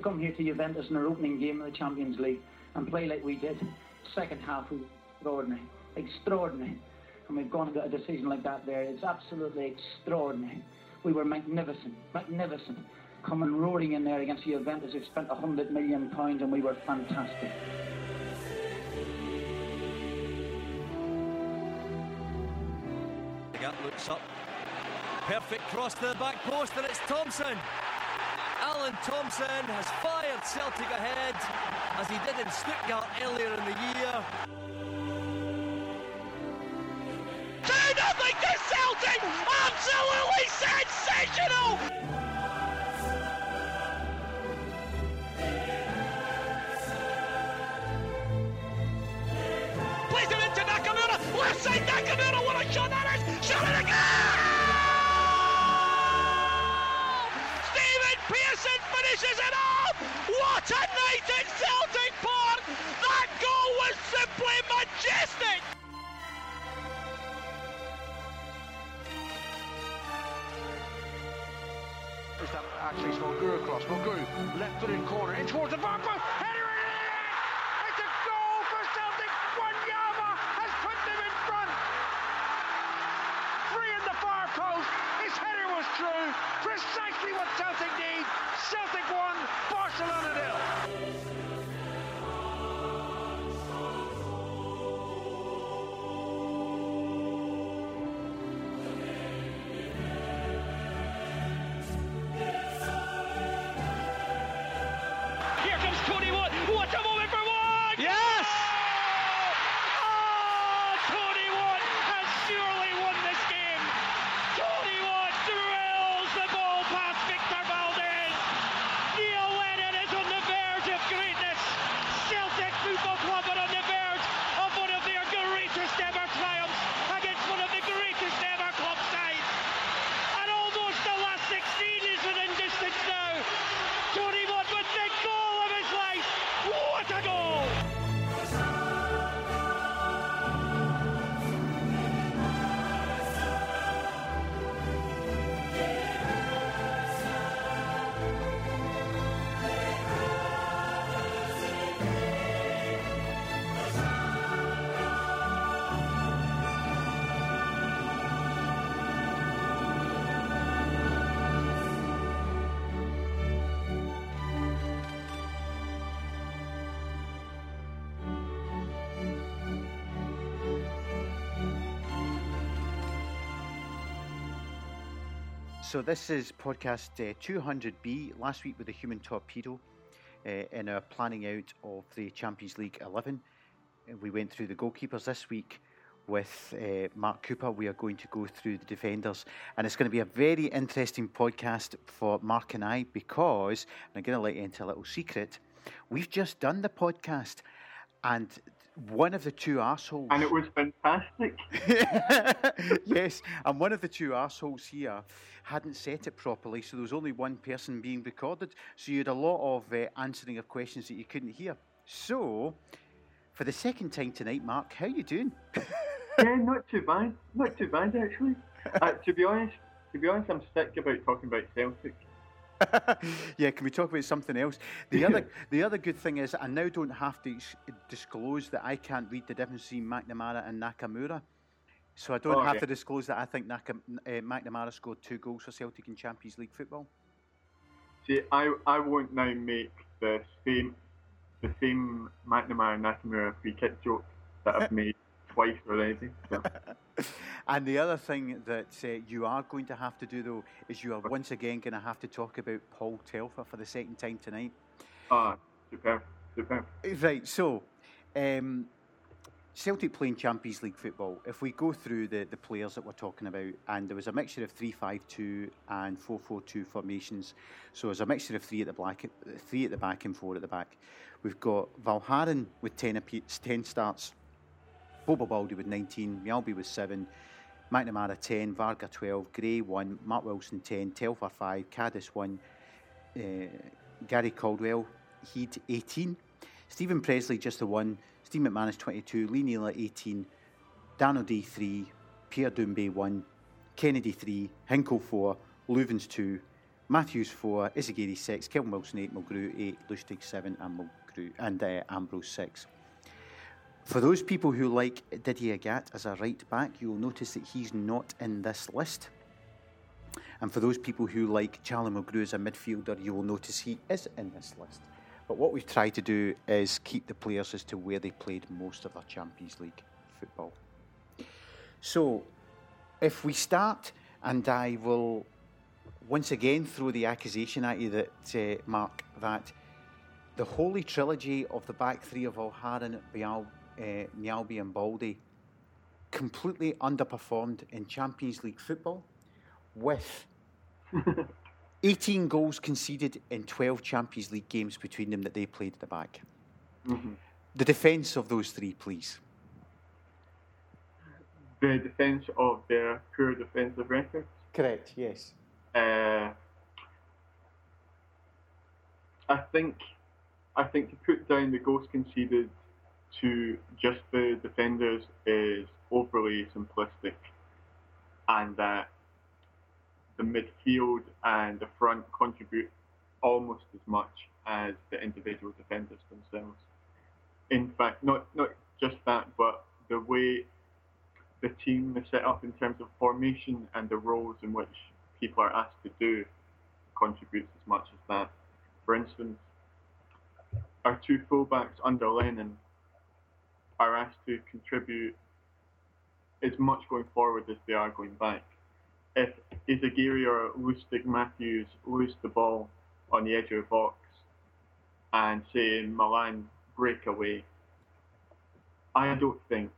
come here to Juventus in our opening game of the Champions League and play like we did, second half was extraordinary. And we've gone and got a decision like that there. It's absolutely extraordinary. We were magnificent. Coming roaring in there against Juventus, who've spent £100 million, and we were fantastic. Gap looks up. Perfect cross to the back post, and it's Thompson. Alan Thompson has fired Celtic ahead, as he did in Stuttgart earlier in the year. 2-0 to Celtic! Absolutely sensational! Plays it into Nakamura! Left side Nakamura! What a shot that is! Shot it again! Stephen Pearson finishes it off! What a night at Celtic Park! That goal was simply majestic! Actually, it's Mulgrew across. Mulgrew, left foot in corner, in towards the far post. Header it is! It's a goal for Celtic. Wanyama has put them in front. 3 in the far post. His header was true. Precisely what Celtic need. Celtic 1, Barcelona 0. So this is podcast 200B, last week with the Human Torpedo, in our planning out of the Champions League 11. We went through the goalkeepers this week with Mark Cooper. We are going to go through the defenders, and it's going to be a very interesting podcast for Mark and I, because, and I'm going to let you into a little secret, we've just done the podcast, and one of the two arseholes... And it was fantastic. Yes, and one of the two arseholes here hadn't set it properly, so there was only one person being recorded, so you had a lot of answering of questions that you couldn't hear. So, for the second time tonight, Mark, how are you doing? Yeah, not too bad. Not too bad, actually. To be honest, I'm sick about talking about Celtic. Yeah, can we talk about something else? The other good thing is I now don't have to disclose that I can't read the difference between McNamara and Nakamura. So I don't have to disclose that I think McNamara scored 2 goals for Celtic in Champions League football. See, I won't now make the same McNamara-Nakamura free kick joke that I've made twice already. So. And the other thing that you are going to have to do, though, is you are once again going to have to talk about Paul Telfer for the second time tonight. Superb. Right, so Celtic playing Champions League football. If we go through the players that we're talking about, and there was a mixture of 3-5-2 and 4-4-2 formations. So there's a mixture of 3 at the back and 4 at the back. We've got Valgaeren with 10 starts, Bobo Baldé with 19, Mjällby with 7, McNamara 10, Varga 12, Gray 1, Mark Wilson 10, Telfer 5, Caddis 1, Gary Caldwell, Heed 18, Stephen Presley just the 1, Steve McManus 22, Lee Neal 18, Dan O'Day 3, Pierre Doumbé 1, Kennedy 3, Hinkle 4, Loovens 2, Matthews 4, Izagiri 6, Kelvin Wilson 8, Mulgrew 8, Lustig 7, and Ambrose 6. For those people who like Didier Agathe as a right back, you'll notice that he's not in this list. And for those people who like Charlie Mulgrew as a midfielder, you will notice he is in this list. But what we've tried to do is keep the players as to where they played most of their Champions League football. So, if we start, and I will once again throw the accusation at you that, Mark, that the holy trilogy of the back three of O'Haran, Mjällby and Baldy completely underperformed in Champions League football with 18 goals conceded in 12 Champions League games between them that they played at the back. Mm-hmm. The defence of those three, please. The defence of their poor defensive record? Correct, yes. I think to put down the goals conceded to just the defenders is overly simplistic, and that the midfield and the front contribute almost as much as the individual defenders themselves. In fact, not just that, but the way the team is set up in terms of formation and the roles in which people are asked to do contributes as much as that. For instance, our two fullbacks under Lennon are asked to contribute as much going forward as they are going back. If Izagiri or Lustig Matthews lose the ball on the edge of the box and say Milan break away, I don't think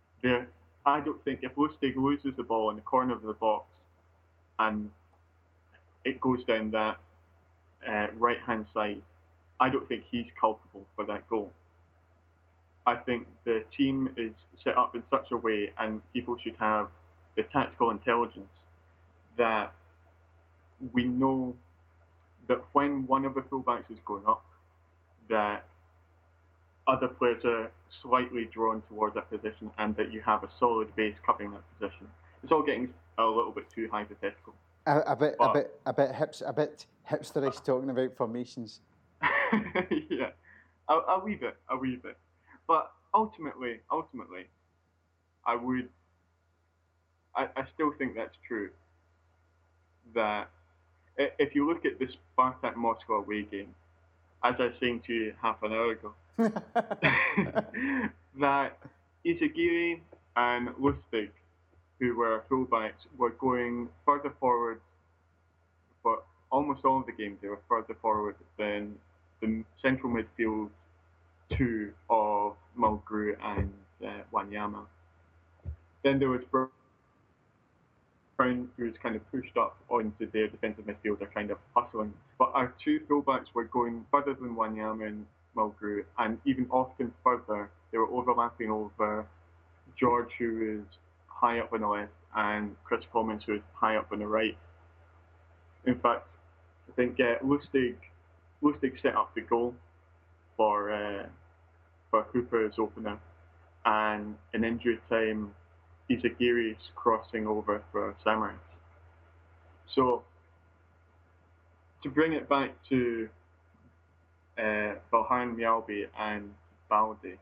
if Lustig loses the ball in the corner of the box and it goes down that right-hand side, I don't think he's culpable for that goal. I think the team is set up in such a way, and people should have the tactical intelligence that we know that when one of the fullbacks is going up, that other players are slightly drawn towards that position, and that you have a solid base covering that position. It's all getting a little bit too hypothetical. A bit hipsterish talking about formations. Yeah, I'll leave it. But ultimately, I still think that's true. That if you look at the Spartak Moscow away game, as I was saying to you half an hour ago, that Izagiri and Lustig, who were fullbacks, were going further forward for almost all of the game. They were further forward than the central midfield two of Mulgrew and Wanyama. Then there was Brown, who was kind of pushed up onto their defensive midfielder, kind of hustling. But our two fullbacks were going further than Wanyama and Mulgrew, and even often further. They were overlapping over George, who was high up on the left, and Chris Commons, who was high up on the right. In fact, I think Lustig set up the goal for Hooper's opener, and in injury time, Izagiri's crossing over for Samaras. So, to bring it back to Valheim, Mjällby and Baldi,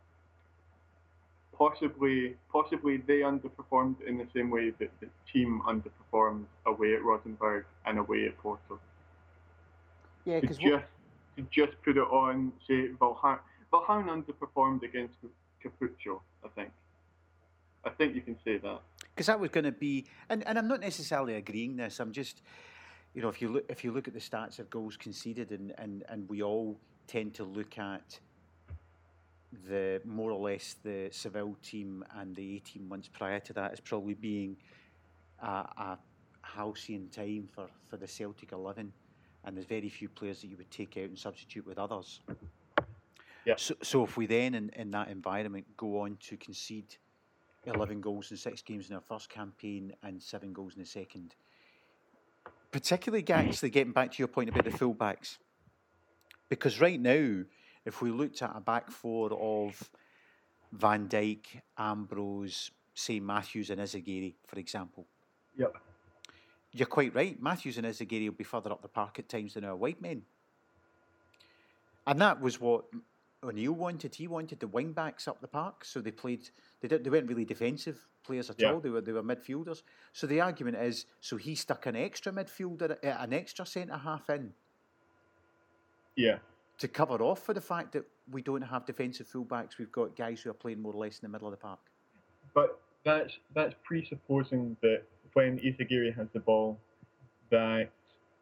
possibly they underperformed in the same way that the team underperformed away at Rosenborg and away at Porto. Yeah, because to just put it on, say Valheim underperformed against Capuccio, I think you can say that. Because that was going to be, and I'm not necessarily agreeing this. I'm just, if you look at the stats of goals conceded, and we all tend to look at the more or less the Seville team and the 18 months prior to that as probably being a halcyon time for the Celtic 11, and there's very few players that you would take out and substitute with others. Yeah. So if we then in that environment go on to concede 11 goals in 6 games in our first campaign and 7 goals in the second, particularly actually getting back to your point about the fullbacks, because right now, if we looked at a back four of Van Dijk, Ambrose, say Matthews and Izagiri, for example, yep, you're quite right. Matthews and Izaguirre will be further up the park at times than our wide men. And that was what O'Neill wanted. He wanted the wing backs up the park, so they played. They weren't really defensive players at all. They were midfielders. So the argument is, so he stuck an extra midfielder, an extra centre half in. Yeah. To cover off for the fact that we don't have defensive fullbacks. We've got guys who are playing more or less in the middle of the park. But that's presupposing that when Izaguirre has the ball, that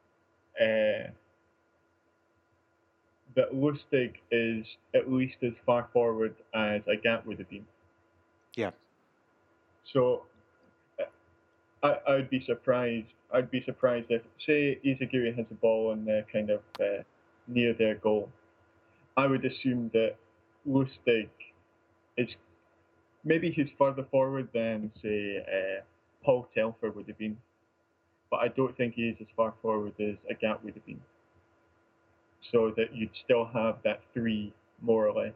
Lustig is at least as far forward as Agat would have been. Yeah. So I'd be surprised. I'd be surprised if, say, Izaguirre has the ball on the kind of near their goal. I would assume that Lustig is maybe he's further forward than, say, Paul Telfer would have been, but I don't think he is as far forward as Agat would have been. So that you'd still have that three, more or less.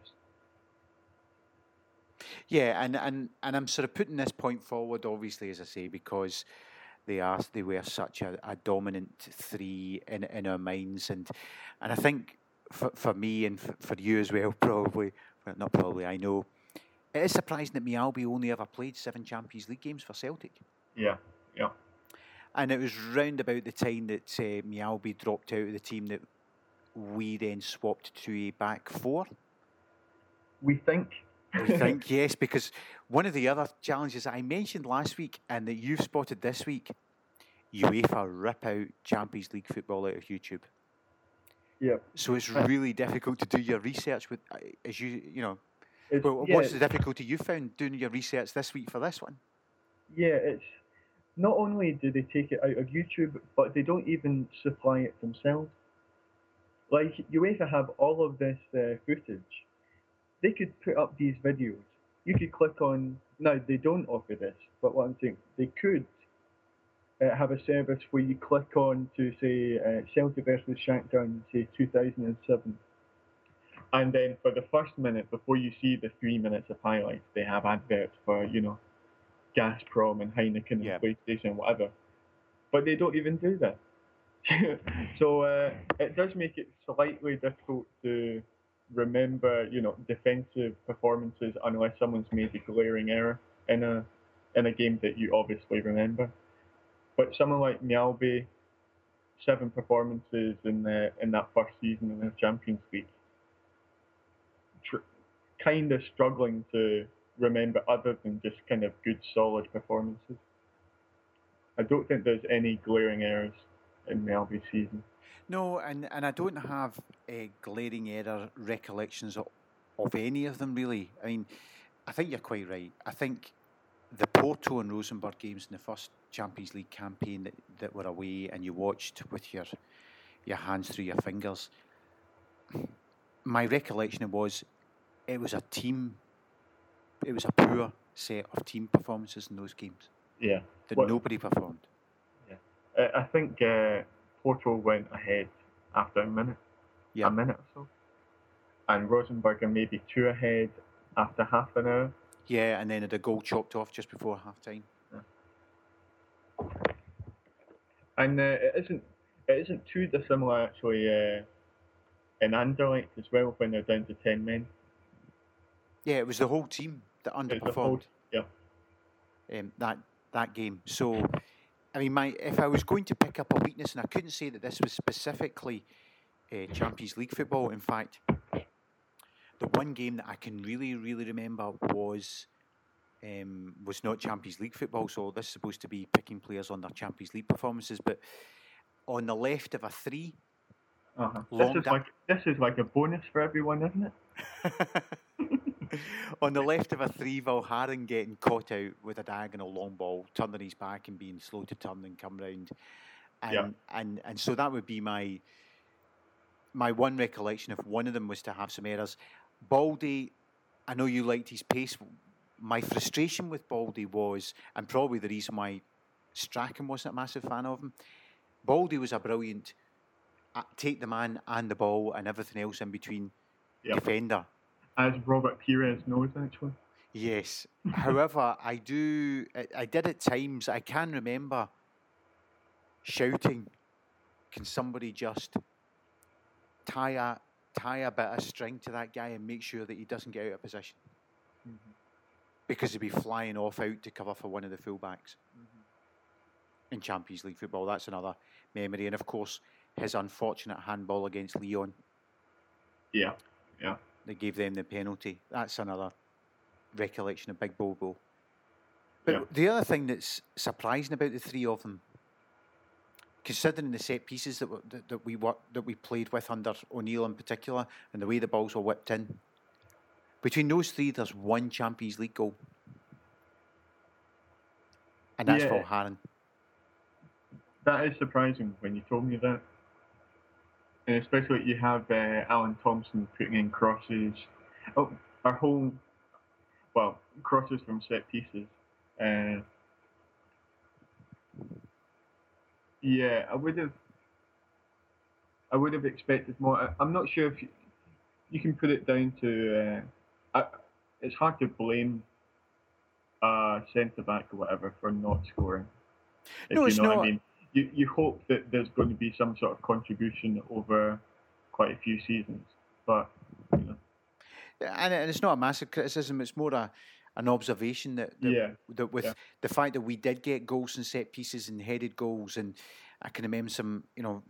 Yeah, and I'm sort of putting this point forward, obviously, as I say, because they were such a dominant three in our minds, and I think for me and for you as well, probably, well, not probably, I know, it is surprising that Mjällby only ever played 7 Champions League games for Celtic. Yeah. And it was round about the time that Mjällby dropped out of the team that we then swapped to a back four. We think, yes, because one of the other challenges I mentioned last week and that you've spotted this week, UEFA rip out Champions League football out of YouTube. Yeah. So it's really difficult to do your research with, as you know. What's the difficulty you found doing your research this week for this one? Yeah, it's not only do they take it out of YouTube, but they don't even supply it themselves. Like, UEFA have all of this footage. They could put up these videos. You could click on... Now, they don't offer this, but what I'm saying, they could have a service where you click on to, say, Celtic versus Shakhtar, say, 2007. And then for the first minute, before you see the 3 minutes of highlights, they have adverts for, Gazprom and Heineken and PlayStation, whatever. But they don't even do that. So it does make it slightly difficult to remember, defensive performances unless someone's made a glaring error in a game that you obviously remember. But someone like Mjällby, 7 performances in that first season in the Champions League, kind of struggling to remember other than just kind of good, solid performances. I don't think there's any glaring errors in Mjällby's season. No, and I don't have glaring error recollections of any of them, really. I mean, I think you're quite right. I think the Porto and Rosenborg games in the first Champions League campaign that were away and you watched with your hands through your fingers, my recollection was it was a poor set of team performances in those games. Yeah. Nobody performed. Yeah. I think Porto went ahead after a minute or so. And Rosenborg are maybe 2 ahead after half an hour. Yeah, and then had a goal chopped off just before half-time. Yeah. And it isn't too dissimilar, actually, in Anderlecht as well, when they're down to 10 men. Yeah, it was the whole team that underperformed. That game. So, I mean, if I was going to pick up a weakness, and I couldn't say that this was specifically Champions League football. In fact, the one game that I can really, really remember was not Champions League football. So this is supposed to be picking players on their Champions League performances. But on the left of a 3, this is like a bonus for everyone, isn't it? On the left of a 3, Valharin getting caught out with a diagonal long ball, turning his back and being slow to turn and come round. And so that would be my one recollection of one of them was to have some errors. Baldy, I know you liked his pace. My frustration with Baldy was, and probably the reason why Strachan wasn't a massive fan of him, Baldy was a brilliant take the man and the ball and everything else in between defender. As Robert Pires knows, actually. Yes. However, I did at times, I can remember shouting, can somebody just tie a bit of string to that guy and make sure that he doesn't get out of position? Mm-hmm. Because he'd be flying off out to cover for one of the fullbacks in Champions League football. That's another memory. And of course, his unfortunate handball against Lyon. Yeah. They gave them the penalty. That's another recollection of Big Bobo. But the other thing that's surprising about the three of them, considering the set pieces that we played with under O'Neill in particular, and the way the balls were whipped in, between those three, there's one Champions League goal, and that's for Haran. That is surprising when you told me that. And especially you have Alan Thompson putting in crosses. Crosses from set pieces. I would have expected more. I'm not sure if you can put it down to. It's hard to blame a centre back or whatever for not scoring. No, it's not. What I mean. You hope that there's going to be some sort of contribution over quite a few seasons, but and it's not a massive criticism. It's more an observation that with the fact that we did get goals and set pieces and headed goals, and I can remember some.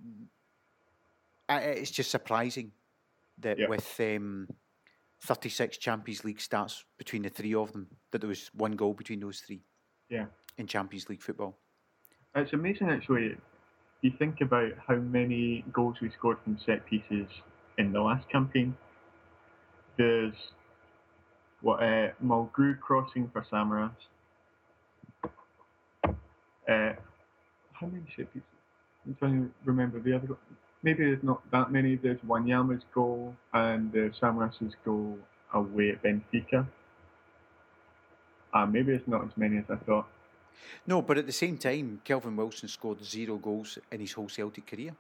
It's just surprising that with 36 Champions League starts between the three of them, that there was one goal between those three. Yeah. In Champions League football. It's amazing, actually. You think about how many goals we scored from set pieces in the last campaign. There's Mulgrew crossing for Samaras. How many set pieces? I'm trying to remember the other goal. Maybe there's not that many. There's Wanyama's goal and Samaras's goal away at Benfica. Maybe it's not as many as I thought. No, but at the same time, Kelvin Wilson scored 0 goals in his whole Celtic career.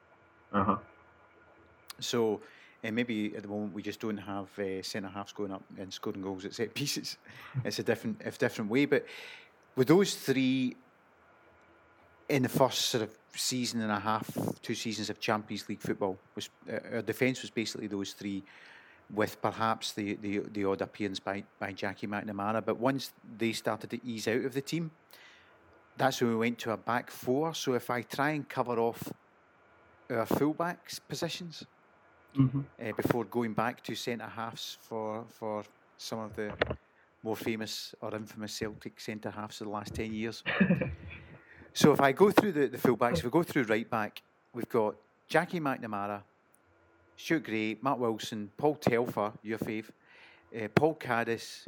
So maybe at the moment we just don't have centre-halves going up and scoring goals at set pieces. It's a different way. But with those three in the first sort of season and a half, 2 seasons of Champions League football, our defence was basically those three, with perhaps the odd appearance by Jackie McNamara. But once they started to ease out of the team, that's when we went to a back four. So if I try and cover off our fullbacks positions before going back to centre-halves for some of the more famous or infamous Celtic centre-halves of the last 10 years. So if I go through the fullbacks, if we go through right-back, we've got Jackie McNamara, Stuart Gray, Matt Wilson, Paul Telfer, your fave, Paul Caddis,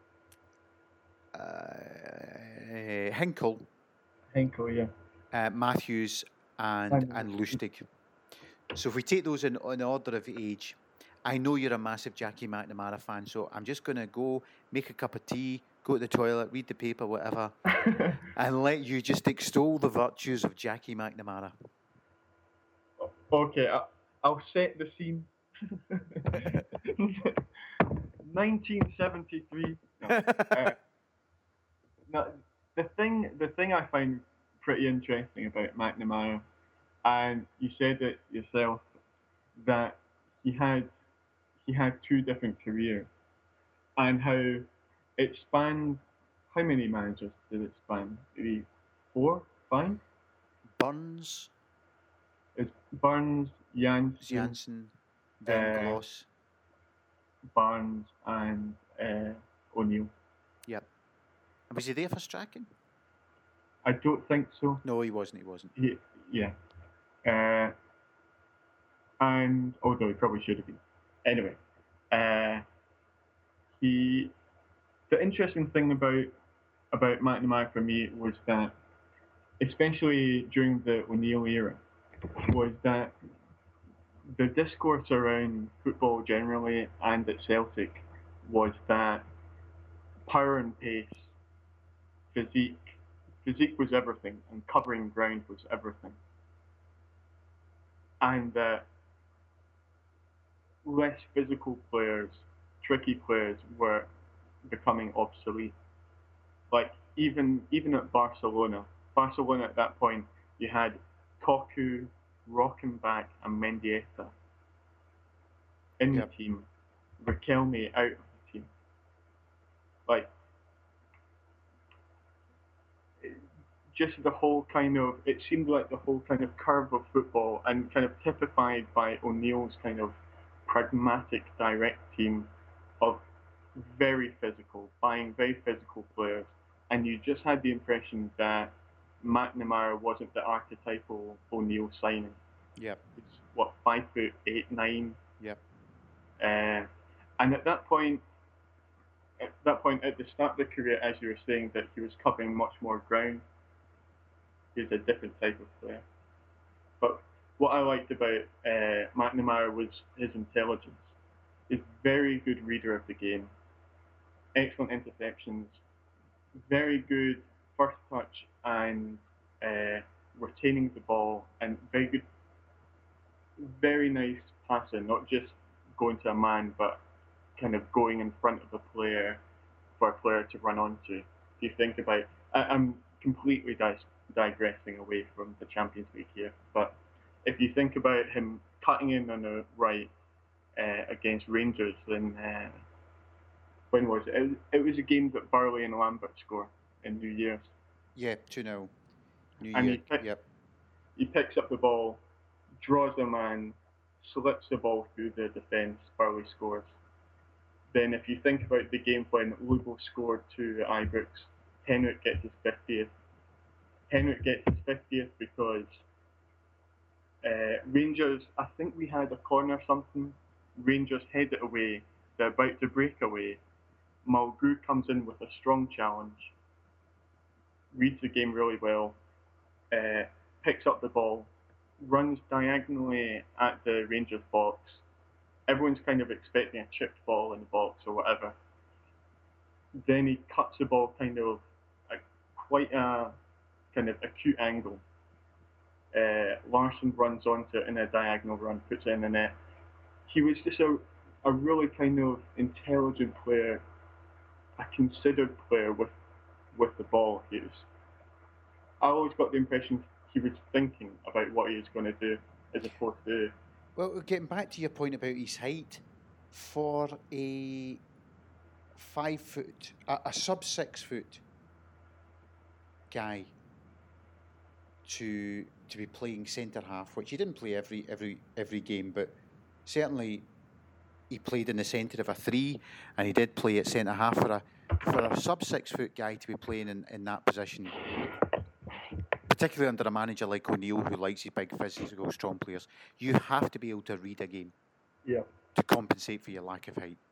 Hinkle, Matthews, and Lustig. So if we take those in order of age, I know you're a massive Jackie McNamara fan, so I'm just going to go make a cup of tea, go to the toilet, read the paper, whatever, and let you just extol the virtues of Jackie McNamara. Okay, I'll set the scene. 1973. The thing I find pretty interesting about McNamara, and you said it yourself, that he had 2 different careers, and how it spanned. How many managers did it span? Maybe 4, 5. Burns. It's Burns, Janssen, Van Gloss, Barnes, and O'Neill. Yep. And was he there for Strachan? I don't think so. No, he wasn't. And although he probably should have been. Anyway, the interesting thing about McNamara for me was that, especially during the O'Neill era, was that the discourse around football generally and at Celtic was that power and pace, physique was everything, and covering ground was everything. And that less physical players, tricky players, were becoming obsolete. Like even at Barcelona at that point You had Koku, Rockenbach, and Mendieta in the team. Riquelme out of the team. Like, just the whole kind of, it seemed like the whole kind of curve of football, and kind of typified by O'Neill's kind of pragmatic, direct team of very physical, buying very physical players, and you just had the impression that McNamara wasn't the archetypal O'Neill signing. Yep. It's, what, 5'8", 9"? Yep. And at that point, at the start of the career, as you were saying, that he was covering much more ground. He was a different type of player. But what I liked about McNamara was his intelligence. He's a very good reader of the game. Excellent interceptions. Very good first touch and retaining the ball, and very good, very nice passing, not just going to a man, but kind of going in front of a player for a player to run onto. If you think about, I'm completely digressing away from the Champions League here, but if you think about him cutting in on the right against Rangers, then when was it? It was a game that Burley and Lambert scored in New Year's. Yeah, 2-0. And he picks up the ball, draws a man, slips the ball through the defence, Burley scores. Then if you think about the game when Lugo scored to Ibrox, Henrik gets his 50th. Henrik gets his 50th because Rangers, I think we had a corner or something, Rangers head it away, they're about to break away. Mulgrew comes in with a strong challenge, reads the game really well, picks up the ball, runs diagonally at the Rangers box. Everyone's kind of expecting a chipped ball in the box or whatever. Then he cuts the ball kind of quite a kind of acute angle. Larsson runs onto it in a diagonal run, puts it in the net. He was just a really kind of intelligent player, a considered player with the ball. I always got the impression he was thinking about what he was going to do as opposed to... Well, getting back to your point about his height, for a 5 foot, a sub 6 foot guy to be playing centre half, which he didn't play every game, but certainly he played in the centre of a 3, and he did play at centre half. For a sub 6 foot guy to be playing in that position, particularly under a manager like O'Neill, who likes his big physical strong players, you have to be able to read a game to compensate for your lack of height.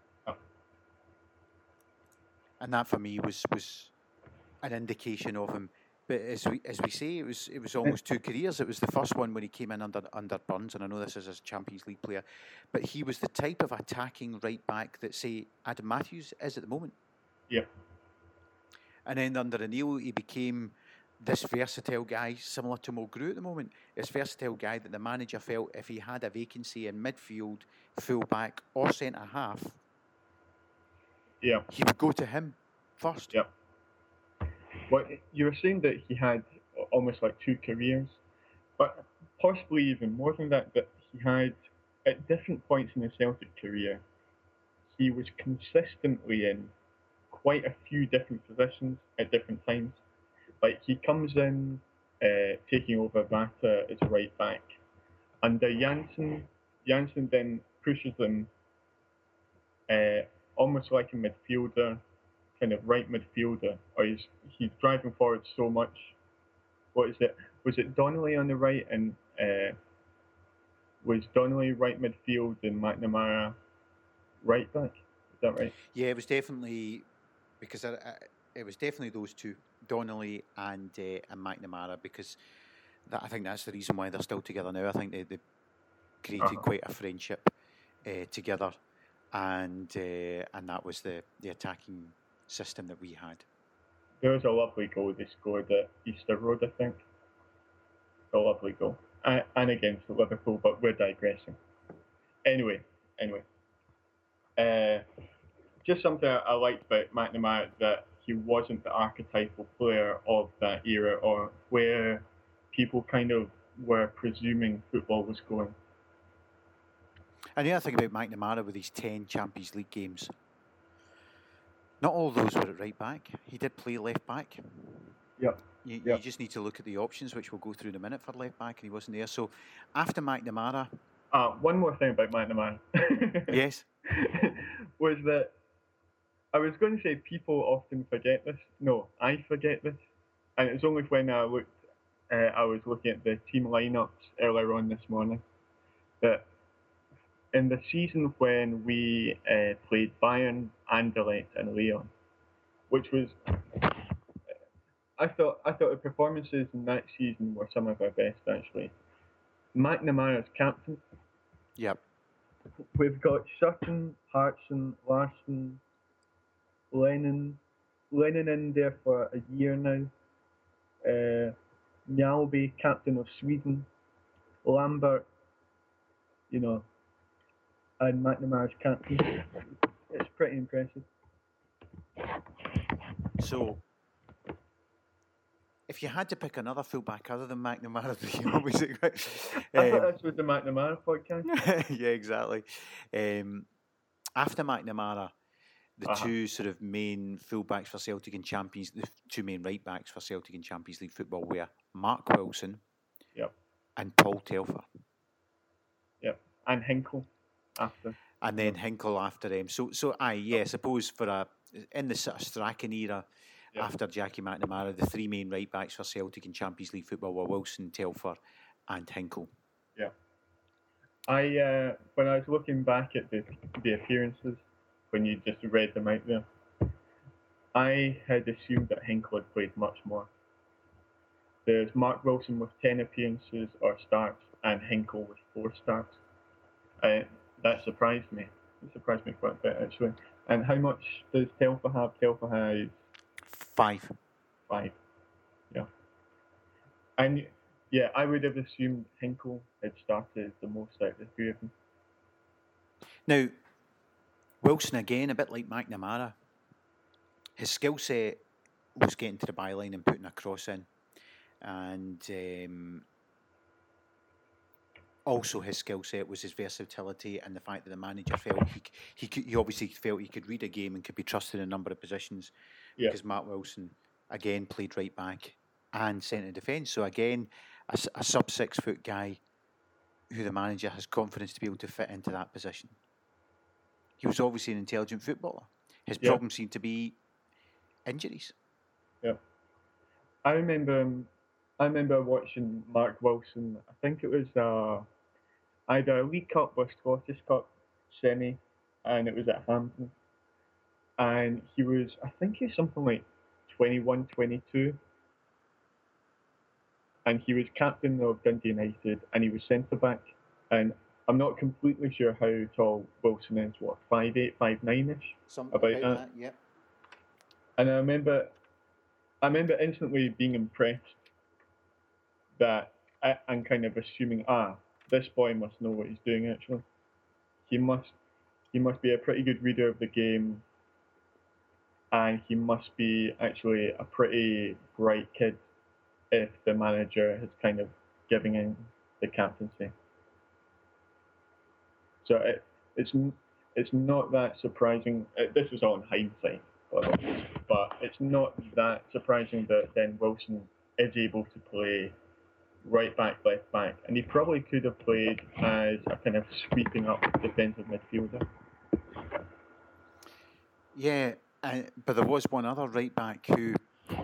And that for me was an indication of him. But as we say, it was almost 2 careers. It was the first one when he came in under Burns, and I know this is a Champions League player, but he was the type of attacking right back that, say, Adam Matthews is at the moment. Yeah. And then under O'Neill, he became this versatile guy, similar to Mulgrew at the moment. This versatile guy that the manager felt if he had a vacancy in midfield, full back, or centre half, he would go to him first. Yeah. Well, you were saying that he had almost like 2 careers, but possibly even more than that, that he had, at different points in his Celtic career, he was consistently in quite a few different positions at different times. Like, he comes in taking over Vata as right back. Under Janssen then pushes him almost like a midfielder, kind of right midfielder, or he's driving forward so much. What is it? Was it Donnelly on the right, and was Donnelly right midfield and McNamara right back? Is that right? Yeah, it was definitely, because it was definitely those two, Donnelly and McNamara, because I think that's the reason why they're still together now. I think they created quite a friendship together, and that was the attacking system that we had. There was a lovely goal they scored at Easter Road, I think. A lovely goal. And against Liverpool, but we're digressing. Anyway. Just something I liked about McNamara, that he wasn't the archetypal player of that era, or where people kind of were presuming football was going. And the other thing about McNamara with his 10 Champions League games, not all those were at right back. He did play left back. Yep. You just need to look at the options, which we'll go through in a minute for left back, and he wasn't there. So after McNamara... one more thing about McNamara. Yes. Was that I was going to say people often forget this. No, I forget this. And it was only when I was looking at the team lineups earlier on this morning, that in the season when we played Bayern, Anderlecht and Lyon, which was... I thought the performances in that season were some of our best, actually. McNamara's captain. Yep. We've got Sutton, Hartson, Larsson, Lennon in there for a year now. Mjällby, captain of Sweden. Lambert, and McNamara's captain. It's pretty impressive. So, if you had to pick another fullback other than McNamara, you always... I thought this was the McNamara podcast. Yeah, exactly. After McNamara, the two sort of main fullbacks for Celtic in the two main right backs for Celtic in Champions League football were Mark Wilson, and Paul Telfer. Yep, and Hinkle after. And then Hinkle after them. So I suppose in the sort of Strachan era, after Jackie McNamara, the three main right backs for Celtic in Champions League football were Wilson, Telfer, and Hinkle. Yeah. When I was looking back at the appearances, when you just read them out there, I had assumed that Hinkle had played much more. There's Mark Wilson with 10 appearances or starts, and Hinkle with 4 starts. That surprised me. It surprised me quite a bit, actually. And how much does Telfer have? Telfer has 5. 5. Yeah. And I would have assumed Hinkle had started the most out of the three of them. Now, Wilson again, a bit like McNamara, his skill set was getting to the byline and putting a cross in, and also his skill set was his versatility and the fact that the manager felt he obviously felt he could read a game and could be trusted in a number of positions, because Mark Wilson again played right back and centre defence. So again, a sub 6 foot guy who the manager has confidence to be able to fit into that position. He was obviously an intelligent footballer. His problem seemed to be injuries. Yeah, I remember watching Mark Wilson. I think it was either a League Cup or Scottish Cup semi, and it was at Hampden. And he was something like 21, 22. And he was captain of Dundee United, and he was centre back. And I'm not completely sure how tall Wilson is. 5'8", 5'9"-ish? Something about that. Yep. And I remember instantly being impressed that, and kind of assuming, this boy must know what he's doing. Actually, he must be a pretty good reader of the game, and he must be actually a pretty bright kid if the manager is kind of giving him the captaincy. So it's not that surprising. This is all in hindsight, but it's not that surprising that then Wilson is able to play right back, left back, and he probably could have played as a kind of sweeping up defensive midfielder. Yeah, but there was one other right back who,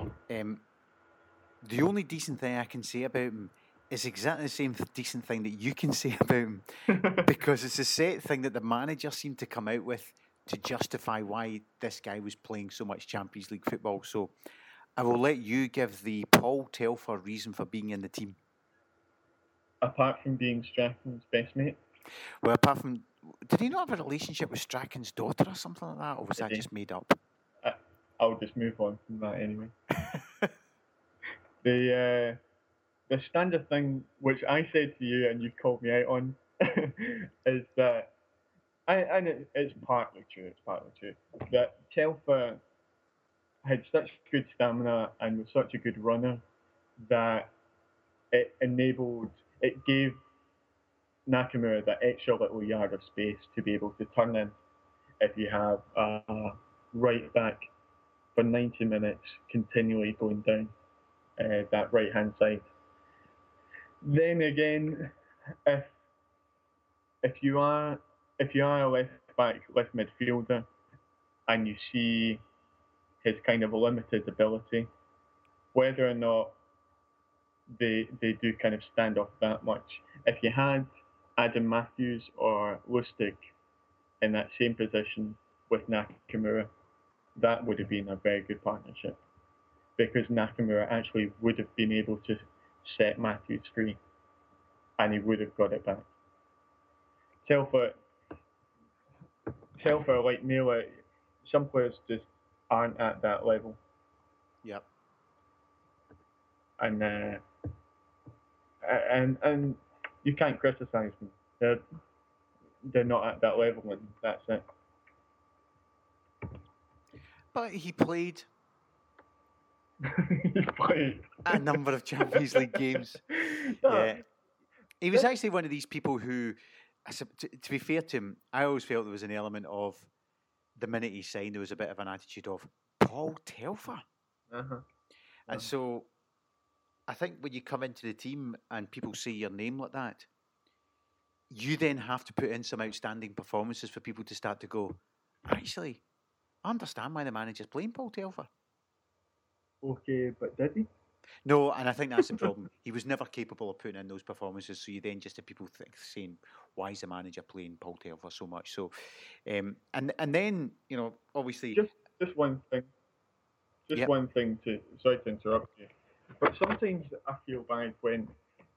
the only decent thing I can say about him is exactly the same decent thing that you can say about him, because it's a set thing that the manager seemed to come out with to justify why this guy was playing so much Champions League football. So I will let you give the Paul Telfer reason for being in the team. Apart from being Strachan's best mate? Well, apart from... Did he not have a relationship with Strachan's daughter or something like that? Or was that just made up? I'll just move on from that anyway. The standard thing, which I said to you and you called me out on, is that, and it's partly true, that Telfer had such good stamina and was such a good runner that it gave Nakamura that extra little yard of space to be able to turn in if you have a right back for 90 minutes continually going down that right hand side. Then again, if you are a left back, left midfielder, and you see his kind of limited ability, whether or not they do kind of stand off that much. If you had Adam Matthews or Lustig in that same position with Nakamura, that would have been a very good partnership, because Nakamura actually would have been able to set Matthews free and he would have got it back. Telfer, like Mela, some players just aren't at that level. Yep. And you can't criticise them. They're not at that level, and that's it. But he played. He played a number of Champions League games. Yeah, he was actually one of these people who, to be fair to him, I always felt there was an element of the minute he signed, there was a bit of an attitude of Paul Telfer. And so I think when you come into the team and people say your name like that, you then have to put in some outstanding performances for people to start to go, actually, I understand why the manager's playing Paul Telfer. Okay, but did he? No, and I think that's the problem. He was never capable of putting in those performances, so you then just have people saying, why is the manager playing Paul Telfer so much? So, and then, you know, obviously... Just one thing. One thing to... Sorry to interrupt you. But sometimes I feel bad when...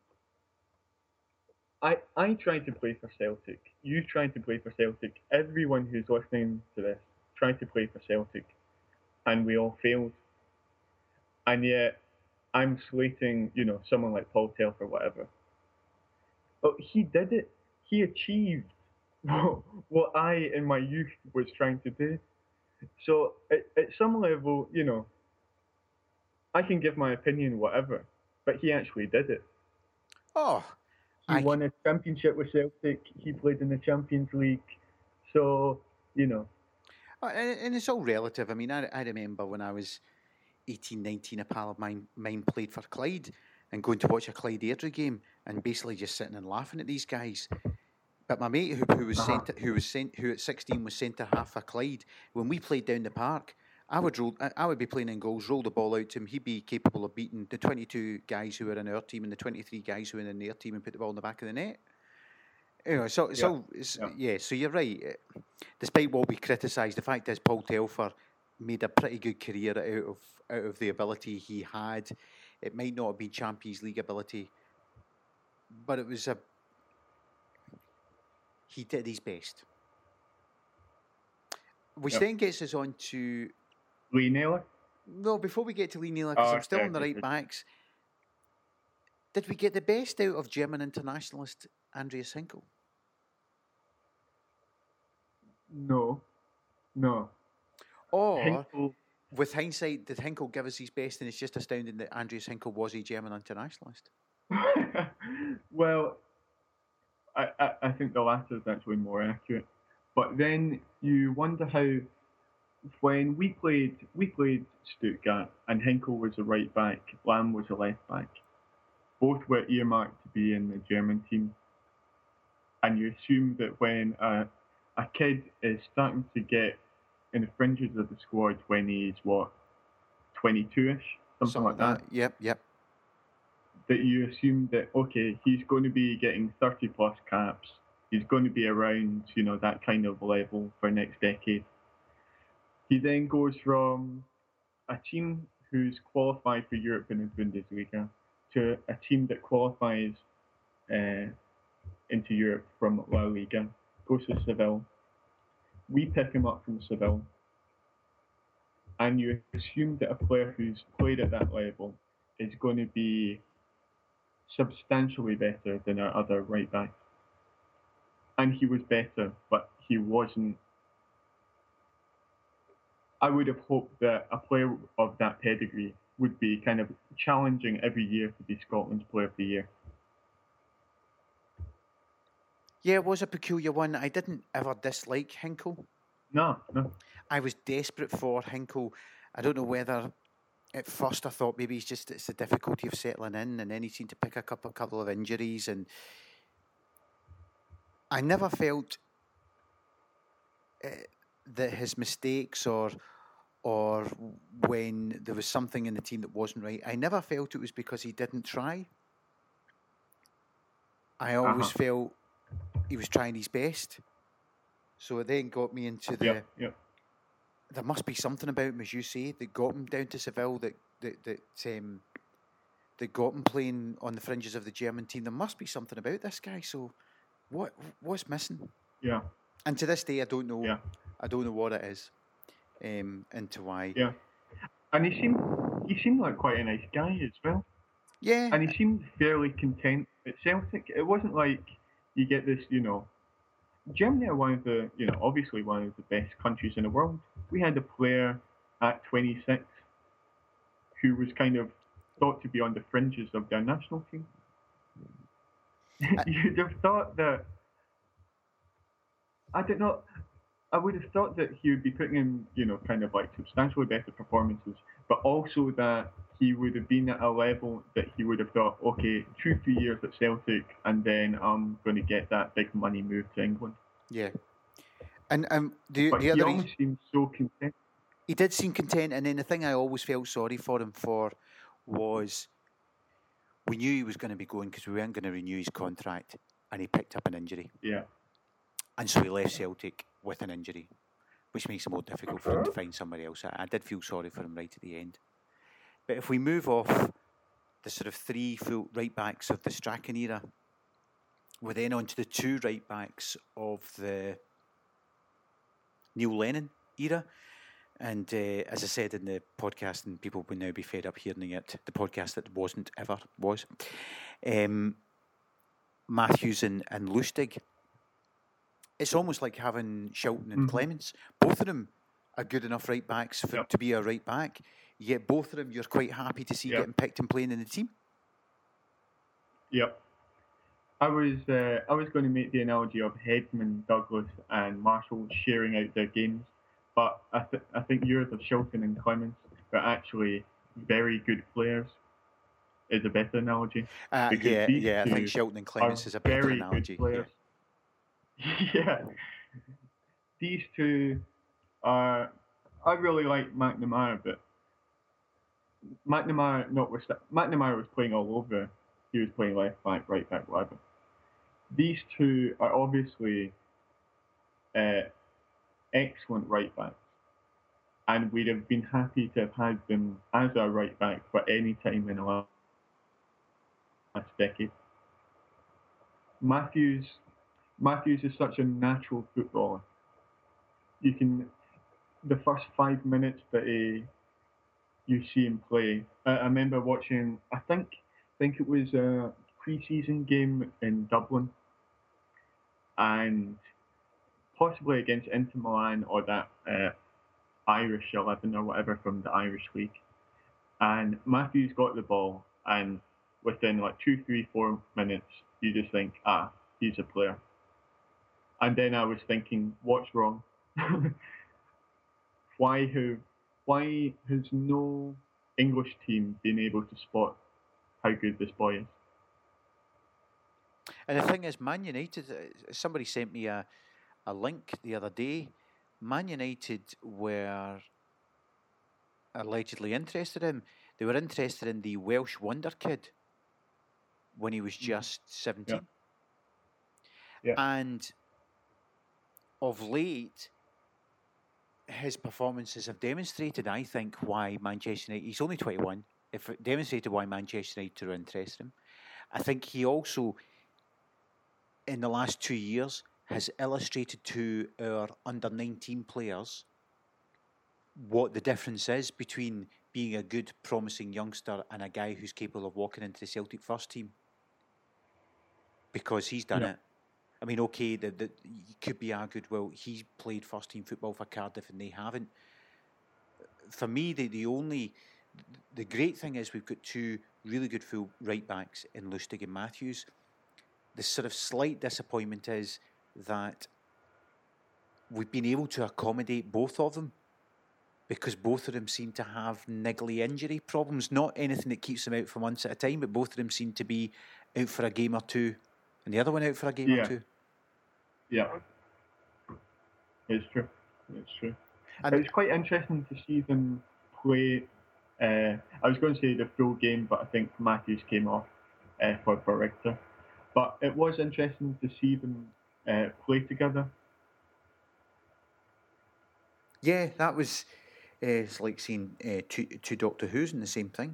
I tried to play for Celtic. You tried to play for Celtic. Everyone who's listening to this tried to play for Celtic. And we all failed. And yet, I'm slating, you know, someone like Paul Telfer or whatever. But he did it. He achieved what I, in my youth, was trying to do. So, at some level, you know, I can give my opinion, whatever. But he actually did it. Oh, he won a championship with Celtic. He played in the Champions League. So, you know. And it's all relative. I mean, I remember when I was 18, 19, a pal of mine played for Clyde, and going to watch a Clyde Airdrie game and basically just sitting and laughing at these guys. But my mate who at 16 was centre half for Clyde, when we played down the park, I would be playing in goals, roll the ball out to him. He'd be capable of beating the 22 guys who were in our team and the 23 guys who were in their team and put the ball in the back of the net. You know, so you're right. Despite what we criticised, the fact is Paul Telfer made a pretty good career out of the ability he had. It might not have been Champions League ability, but it was he did his best. Which then gets us on to Lee Naylor. No, before we get to Lee Naylor, because I'm still on the right backs. Did we get the best out of German internationalist Andreas Hinkel? No. Or, Hinkel, with hindsight, did Hinkel give us his best, and it's just astounding that Andreas Hinkel was a German internationalist? Well, I think the latter is actually more accurate. But then you wonder how, when we played Stuttgart and Hinkel was a right back, Lahm was a left back. Both were earmarked to be in the German team. And you assume that when a kid is starting to get in the fringes of the squad when he's, 22-ish? Something like that. Yep. That you assume that, okay, he's going to be getting 30-plus caps. He's going to be around, that kind of level for next decade. He then goes from a team who's qualified for Europe in the Bundesliga to a team that qualifies into Europe from La Liga, goes to Seville. We pick him up from Seville. And you assume that a player who's played at that level is going to be substantially better than our other right backs. And he was better, but he wasn't. I would have hoped that a player of that pedigree would be kind of challenging every year to be Scotland's Player of the Year. Yeah, it was a peculiar one. I didn't ever dislike Hinkle. No. I was desperate for Hinkle. I don't know whether at first I thought maybe it's the difficulty of settling in, and then he seemed to pick up a couple of injuries, and I never felt that his mistakes or when there was something in the team that wasn't right, I never felt it was because he didn't try. I always felt he was trying his best. So it then got me into the... Yep. There must be something about him, as you say, that got him down to Seville, that got him playing on the fringes of the German team. There must be something about this guy. So what's missing? Yeah. And to this day, I don't know. Yeah. I don't know what it is, and to why. Yeah. And he seemed like quite a nice guy as well. Yeah. And he seemed fairly content at Celtic. It wasn't like you get this, Germany are one of the, obviously one of the best countries in the world. We had a player at 26 who was kind of thought to be on the fringes of their national team. You'd have thought that, I don't know, I would have thought that he would be putting in, kind of like substantially better performances, but also that he would have been at a level that he would have thought, okay, 2-3 years at Celtic, and then I'm going to get that big money move to England. Yeah. And the he other always seemed so content. He did seem content, and then the thing I always felt sorry for him for was we knew he was going to be going because we weren't going to renew his contract, and he picked up an injury. Yeah. And so he left Celtic with an injury, which makes it more difficult for him to find somewhere else. I did feel sorry for him right at the end. But if we move off the sort of 3 full right backs of the Strachan era, we're then on to the 2 right backs of the Neil Lennon era. And as I said in the podcast, and people will now be fed up hearing it, the podcast that wasn't ever was, Matthews and Lustig. It's almost like having Shilton and Clements. Both of them are good enough right backs to be a right back. Yet both of them you're quite happy to see getting picked and playing in the team. Yep. I was going to make the analogy of Headman, Douglas and Marshall sharing out their games, but I think yours of Shilton and Clements are actually very good players is a better analogy. I think Shilton and Clements is a better analogy. Yeah. These two are... I really like McNamara, but McNamara was playing all over. He was playing left back, right back, whatever. These two are obviously excellent right backs, and we'd have been happy to have had them as our right back for any time in the last decade. Matthews is such a natural footballer. The first 5 minutes that you see him play. I remember watching, I think it was a pre-season game in Dublin, and possibly against Inter Milan or that Irish 11 or whatever from the Irish League. And Matthews got the ball, and within like 2, 3, 4 minutes, you just think, he's a player. And then I was thinking, what's wrong? Why has no English team been able to spot how good this boy is? And the thing is, Man United, somebody sent me a link the other day. Man United were allegedly interested in him. They were interested in the Welsh wonder kid when he was just 17. Yeah. And of late, his performances have demonstrated, I think, why Manchester United... He's only 21. If it demonstrated why Manchester United are interested in him. I think he also, in the last 2 years, has illustrated to our under-19 players what the difference is between being a good, promising youngster and a guy who's capable of walking into the Celtic first team. Because he's done it. I mean, okay, it could be argued, well, he's played first-team football for Cardiff and they haven't. For me, the only the great thing is we've got two really good full right backs in Lustig and Matthews. The sort of slight disappointment is that we've been able to accommodate both of them because both of them seem to have niggly injury problems. Not anything that keeps them out for months at a time, but both of them seem to be out for a game or two, and the other one out for a game or two. Yeah, it's true. And it's quite interesting to see them play. I was going to say the full game, but I think Matthews came off for Richter. But it was interesting to see them play together. Yeah, that was it's like seeing two Doctor Who's in the same thing.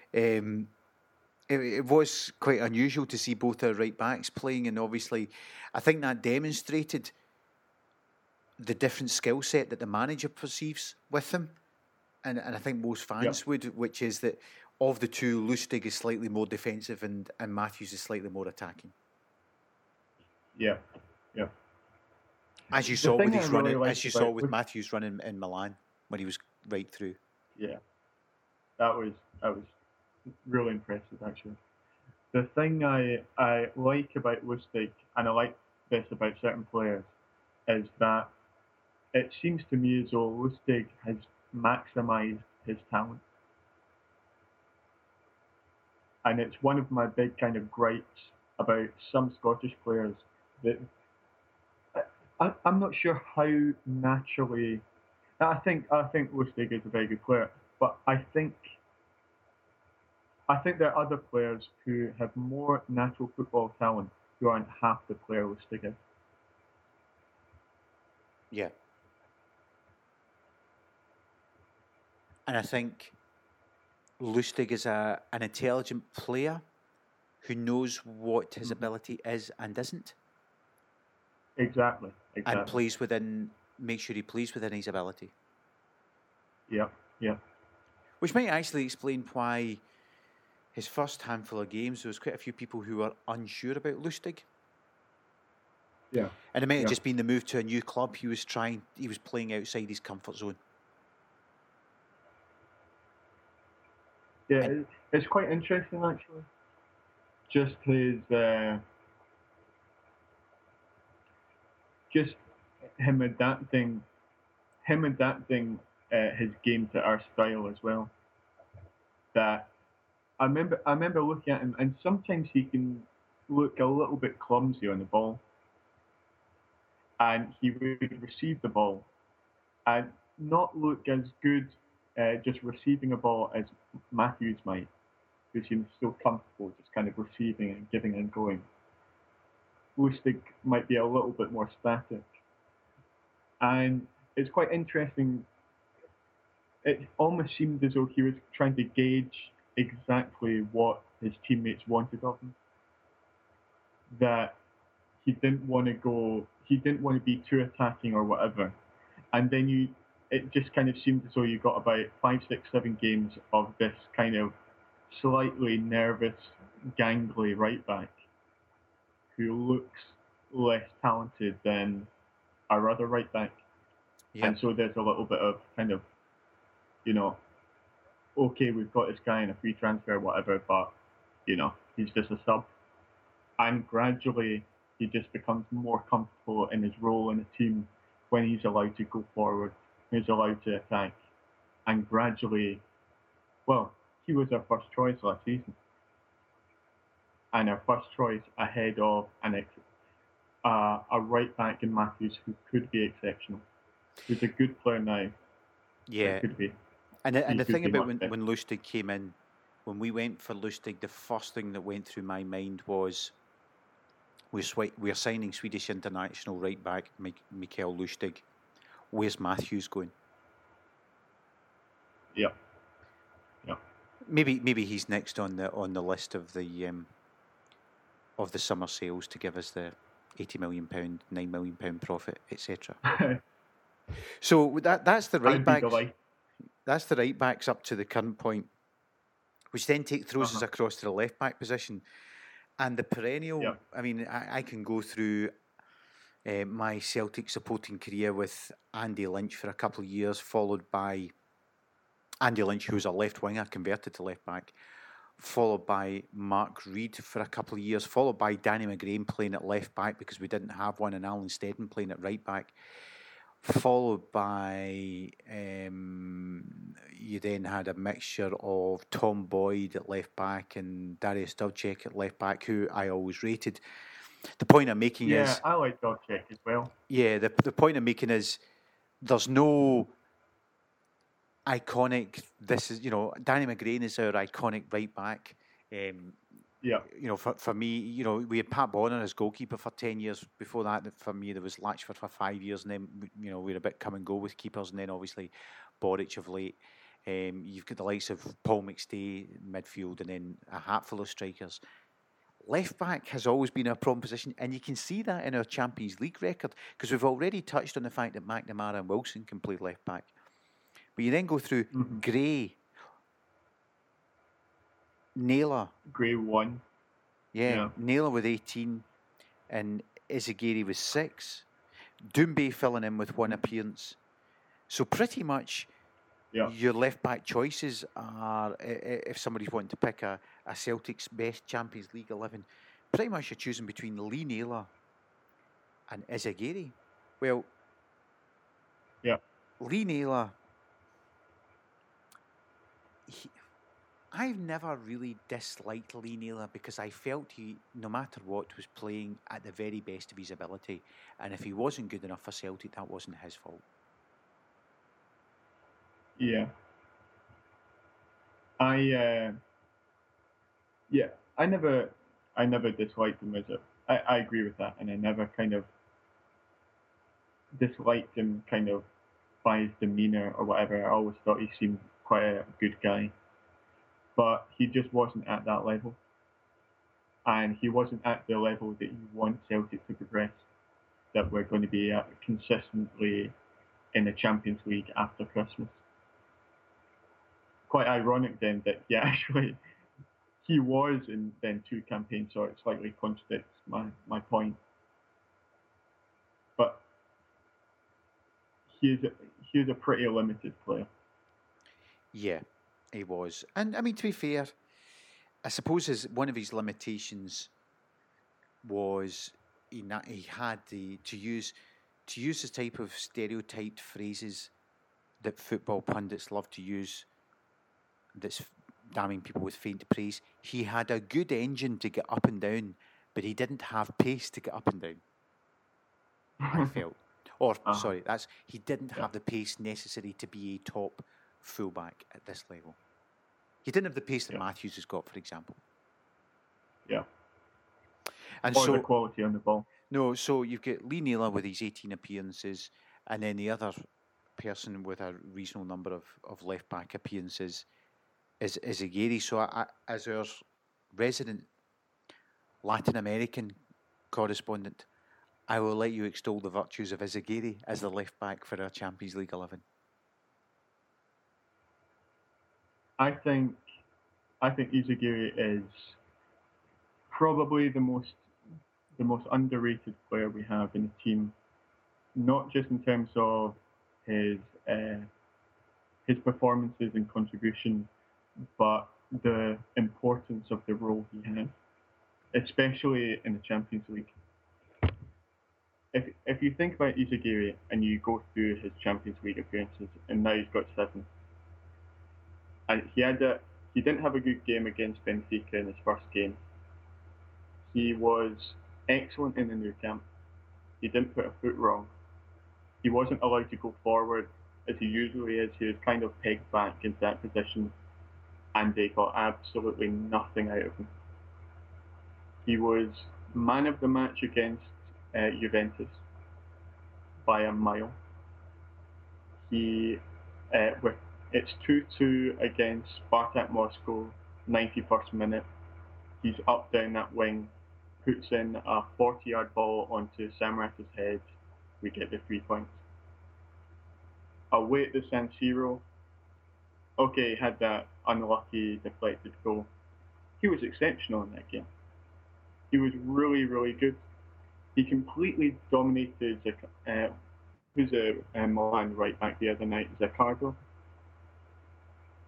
It was quite unusual to see both our right backs playing, and obviously I think that demonstrated the different skill set that the manager perceives with them. And I think most fans would, which is that of the two, Lustig is slightly more defensive and Matthews is slightly more attacking. Yeah. As you saw with his running, as you saw with Matthews running in Milan when he was right through. Yeah, that was really impressive actually. The thing I like about Lustig, and I like this about certain players, is that it seems to me as though Lustig has maximised his talent. And it's one of my big kind of gripes about some Scottish players that I'm not sure how naturally. I think Lustig is a very good player, but I think there are other players who have more natural football talent who aren't half the player Lustig is. Yeah. And I think Lustig is an intelligent player who knows what his ability is and isn't. Exactly. And makes sure he plays within his ability. Yeah. Which might actually explain why his first handful of games, there was quite a few people who were unsure about Lustig. Yeah. And it might have just been the move to a new club. He was playing outside his comfort zone. Yeah, it's quite interesting actually. Just him adapting his game to our style as well. That I remember looking at him, and sometimes he can look a little bit clumsy on the ball, and he would receive the ball and not look as good just receiving a ball as Matthews might, who seems so comfortable just kind of receiving and giving and going. Lustig might be a little bit more static. And it's quite interesting. It almost seemed as though he was trying to gauge exactly what his teammates wanted of him. That he didn't want to be too attacking or whatever. And then it just kind of seemed as though you got about 5, 6, 7 games of this kind of slightly nervous, gangly right back who looks less talented than our other right back. Yep. And so there's a little bit of kind of, okay, we've got this guy in a free transfer, whatever, but, he's just a sub. And gradually he just becomes more comfortable in his role in a team when he's allowed to go forward, he's allowed to attack. And gradually, he was our first choice last season. And our first choice ahead of a right back in Matthews who could be exceptional. Who's a good player now. Yeah. Could be. And the thing about when Lustig came in, when we went for Lustig, the first thing that went through my mind was we're signing Swedish international right back Mikael Lustig. Where's Matthews going? Yeah. Maybe he's next on the list of the summer sales to give us the £80 million, £9 million profit, etc. So that's the right back. That's the right backs up to the current point, which then throws us across to the left back position, and the perennial. Yeah. I mean, I can go through my Celtic supporting career with Andy Lynch for a couple of years, followed by Andy Lynch, who was a left winger, converted to left back, followed by Mark Reed for a couple of years, followed by Danny McGrain playing at left back because we didn't have one, and Alan Steadman playing at right back, followed by you then had a mixture of Tom Boyd at left back and Darius Dovcek at left back, who I always rated. The point I'm making is... Yeah, I like Dovcek as well. Yeah, the point I'm making is there's no iconic... This is, Danny McGrain is our iconic right back. Yeah. For me, we had Pat Bonner as goalkeeper for 10 years. Before that, for me, there was Latchford for 5 years, and then, we were a bit come and go with keepers, and then obviously Boric of late. You've got the likes of Paul McStay in midfield, and then a hatful of strikers. Left back has always been our prone position, and you can see that in our Champions League record, because we've already touched on the fact that McNamara and Wilson can play left back. But you then go through Gray, Naylor. Gray 1. Yeah, Naylor with 18 and Izagiri with 6. Doumbé filling in with 1 appearance. So pretty much your left-back choices are, if somebody's wanting to pick a Celtic's best Champions League 11, pretty much you're choosing between Lee Naylor and Izagiri. Well, Lee Naylor... I've never really disliked Lee Naylor because I felt he, no matter what, was playing at the very best of his ability. And if he wasn't good enough for Celtic, that wasn't his fault. Yeah. I never disliked him I agree with that, and I never kind of disliked him kind of by his demeanour or whatever. I always thought he seemed quite a good guy. But he just wasn't at that level. And he wasn't at the level that you want Celtic to progress, that we're going to be at consistently in the Champions League after Christmas. Quite ironic then that he was in then 2 campaigns, so it slightly contradicts my point. But he is a pretty limited player. Yeah. He was. And, I mean, to be fair, I suppose one of his limitations was he had to use the type of stereotyped phrases that football pundits love to use, that's damning people with faint praise. He had a good engine to get up and down, but he didn't have pace to get up and down, I felt. He didn't have the pace necessary to be a top fullback at this level. He didn't have the pace that Matthews has got, for example. Yeah. And or the quality on the ball. No, so you've got Lee Naylor with his 18 appearances, and then the other person with a reasonable number of left-back appearances is Izagiri. So as our resident Latin American correspondent, I will let you extol the virtues of Izagiri as the left-back for our Champions League 11. I think Izagiri is probably the most underrated player we have in the team, not just in terms of his performances and contribution, but the importance of the role he has, especially in the Champions League. If you think about Izagiri and you go through his Champions League appearances, and now he's got 7. And he didn't have a good game against Benfica in his first game. He was excellent in the Nou Camp. He didn't put a foot wrong. He wasn't allowed to go forward as he usually is. He was kind of pegged back into that position, and they got absolutely nothing out of him. He was man of the match against Juventus by a mile. It's 2-2 against Spartak Moscow, 91st minute. He's up down that wing, puts in a 40-yard ball onto Samara's head. We get the 3 points. Away at the San Siro, he had that unlucky deflected goal. He was exceptional in that game. He was really, really good. He completely dominated who's a Milan right back the other night, Zaccardo.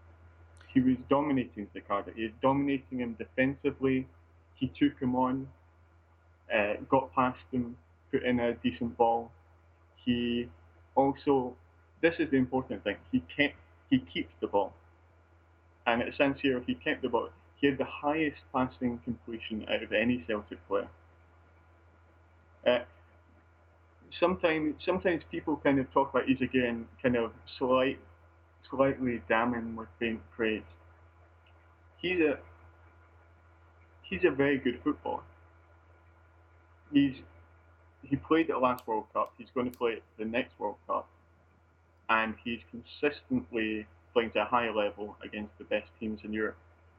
dominating Zakada. He was dominating him defensively. He took him on, got past him, put in a decent ball. He also, this is the important thing, he keeps the ball. And at San Siro, he kept the ball. He had the highest passing completion out of any Celtic player. Sometimes people kind of talk about Izaguirre and kind of slightly damning with faint praise. He's a very good footballer. He played at the last World Cup. He's going to play at the next World Cup, and he's consistently playing to a high level against the best teams in Europe.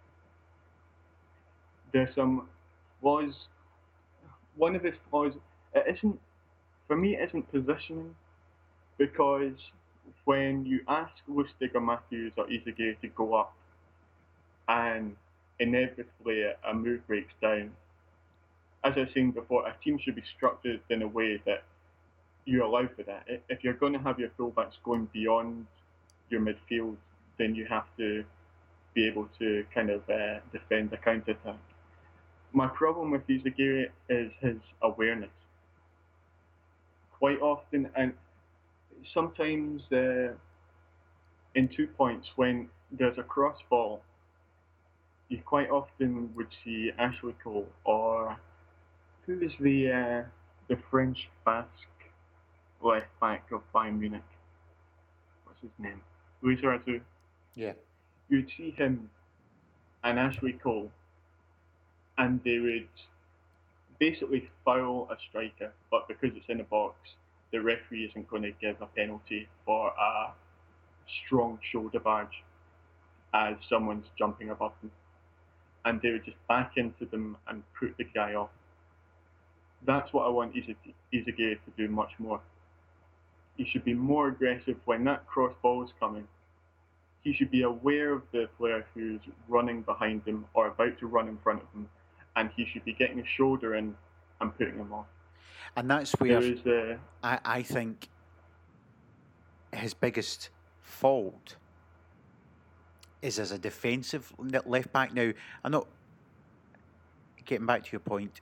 There's some flaws. One of his flaws, it isn't positioning, because when you ask Lustig or Matthews or Izaguirre to go up, and inevitably a move breaks down, as I was saying before, a team should be structured in a way that you allow for that. If you're going to have your fullbacks going beyond your midfield, then you have to be able to kind of defend the counter-attack. My problem with Izaguirre is his awareness. Quite often, and sometimes in 2 points, when there's a cross ball, you quite often would see Ashley Cole, or who is the French Basque left back of Bayern Munich? What's his name? Luis Arazu. Yeah. You'd see him and Ashley Cole, and they would basically foul a striker, but because it's in a box, the referee isn't going to give a penalty for a strong shoulder barge as someone's jumping above them. And they would just back into them and put the guy off. That's what I want Izaguirre to do much more. He should be more aggressive when that cross ball is coming. He should be aware of the player who's running behind him or about to run in front of him, and he should be getting his shoulder in and putting him off. And that's where I think his biggest fault is as a defensive left back. Now, I'm not getting back to your point.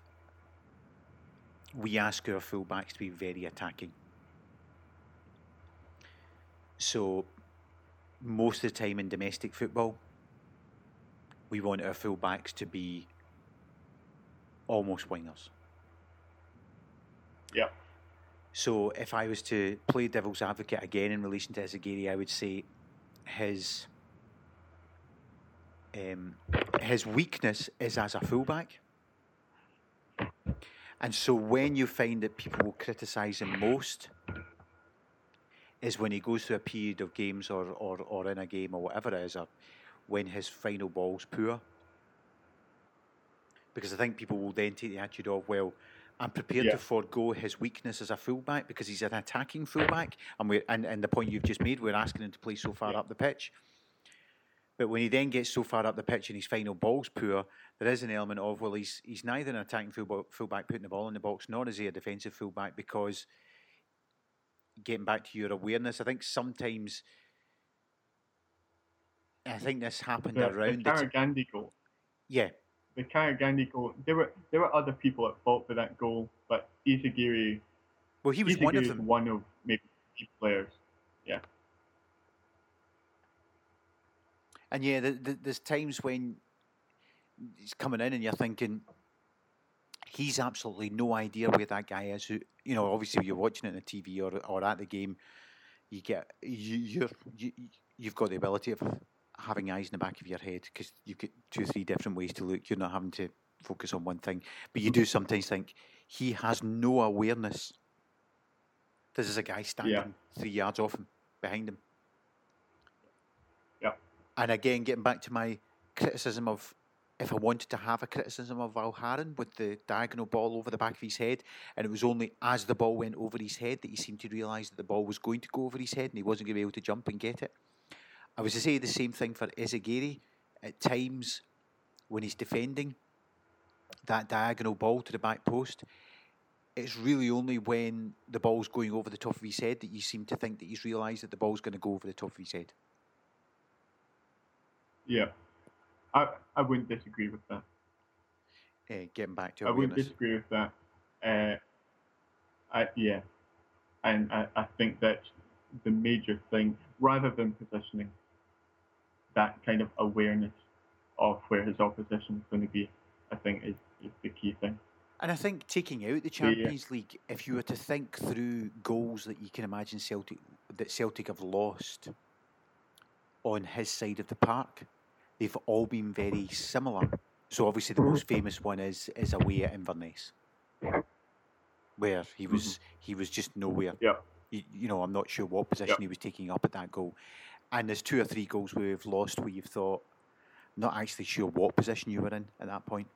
We ask our fullbacks to be very attacking. So most of the time in domestic football, we want our fullbacks to be almost wingers. Yeah. So if I was to play devil's advocate again in relation to Izaguirre, I would say his weakness is as a fullback. And so when you find that people will criticise him most is when he goes through a period of games or in a game or whatever it is, or when his final ball's poor. Because I think people will then take the attitude of, well, I'm prepared to forego his weakness as a fullback because he's an attacking fullback. And the point you've just made, we're asking him to play so far up the pitch. But when he then gets so far up the pitch and his final ball's poor, there is an element of, well, he's neither an attacking fullback putting the ball in the box, nor is he a defensive fullback, because getting back to your awareness, I think sometimes, I think this happened around the Karagandy goal. Yeah. The Karagandy goal, there were other people at fault for that goal, but Izaguirre... Well, he was one of them. One of maybe 8 players, yeah. And yeah, there's times when he's coming in and you're thinking, he's absolutely no idea where that guy is. Who, you know, obviously you're watching it on the TV or at the game, you've got the ability of having eyes in the back of your head because you get 2 or 3 different ways to look. You're not having to focus on one thing, but you do sometimes think he has no awareness. This is a guy standing 3 yards off him, behind him. Yeah. And again, getting back to my criticism of, if I wanted to have a criticism of Valgaeren with the diagonal ball over the back of his head, and it was only as the ball went over his head that he seemed to realise that the ball was going to go over his head and he wasn't going to be able to jump and get it. I was to say the same thing for Izaguirre. At times, when he's defending that diagonal ball to the back post, it's really only when the ball's going over the top of his head that you seem to think that he's realised that the ball's going to go over the top of his head. Yeah, I wouldn't disagree with that. Getting back to I wouldn't awareness. disagree with that. And I think that's the major thing, rather than positioning, that kind of awareness of where his opposition is going to be, I think is the key thing. And I think taking out the Champions League, if you were to think through goals that you can imagine Celtic have lost on his side of the park, they've all been very similar. So obviously the most famous one is away at Inverness, where he was just nowhere. Yeah. You know, I'm not sure what position he was taking up at that goal. And there's 2 or 3 goals where we've lost where you've thought, not actually sure what position you were in at that point.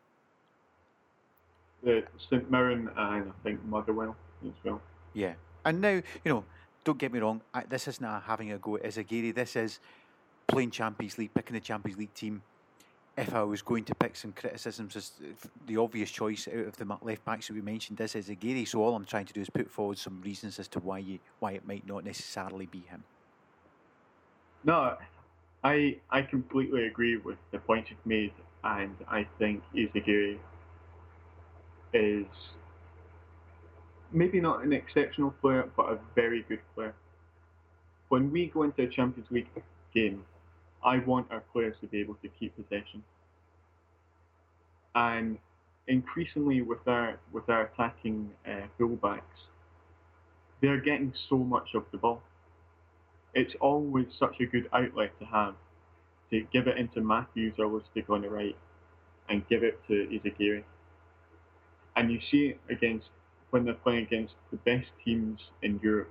St Mirren and I think Motherwell as well. Yeah. And now, don't get me wrong, this isn't having a go at Izagiri. This is playing Champions League, picking the Champions League team. If I was going to pick some criticisms, the obvious choice out of the left backs that we mentioned is Izagiri. So all I'm trying to do is put forward some reasons as to why it might not necessarily be him. No, I completely agree with the point you've made, and I think Izagiri is maybe not an exceptional player, but a very good player. When we go into a Champions League game, I want our players to be able to keep possession. And increasingly with our attacking fullbacks, they're getting so much of the ball. It's always such a good outlet to have, to give it into Matthews or Lustig on the right and give it to Izagiri. And you see it when they're playing against the best teams in Europe,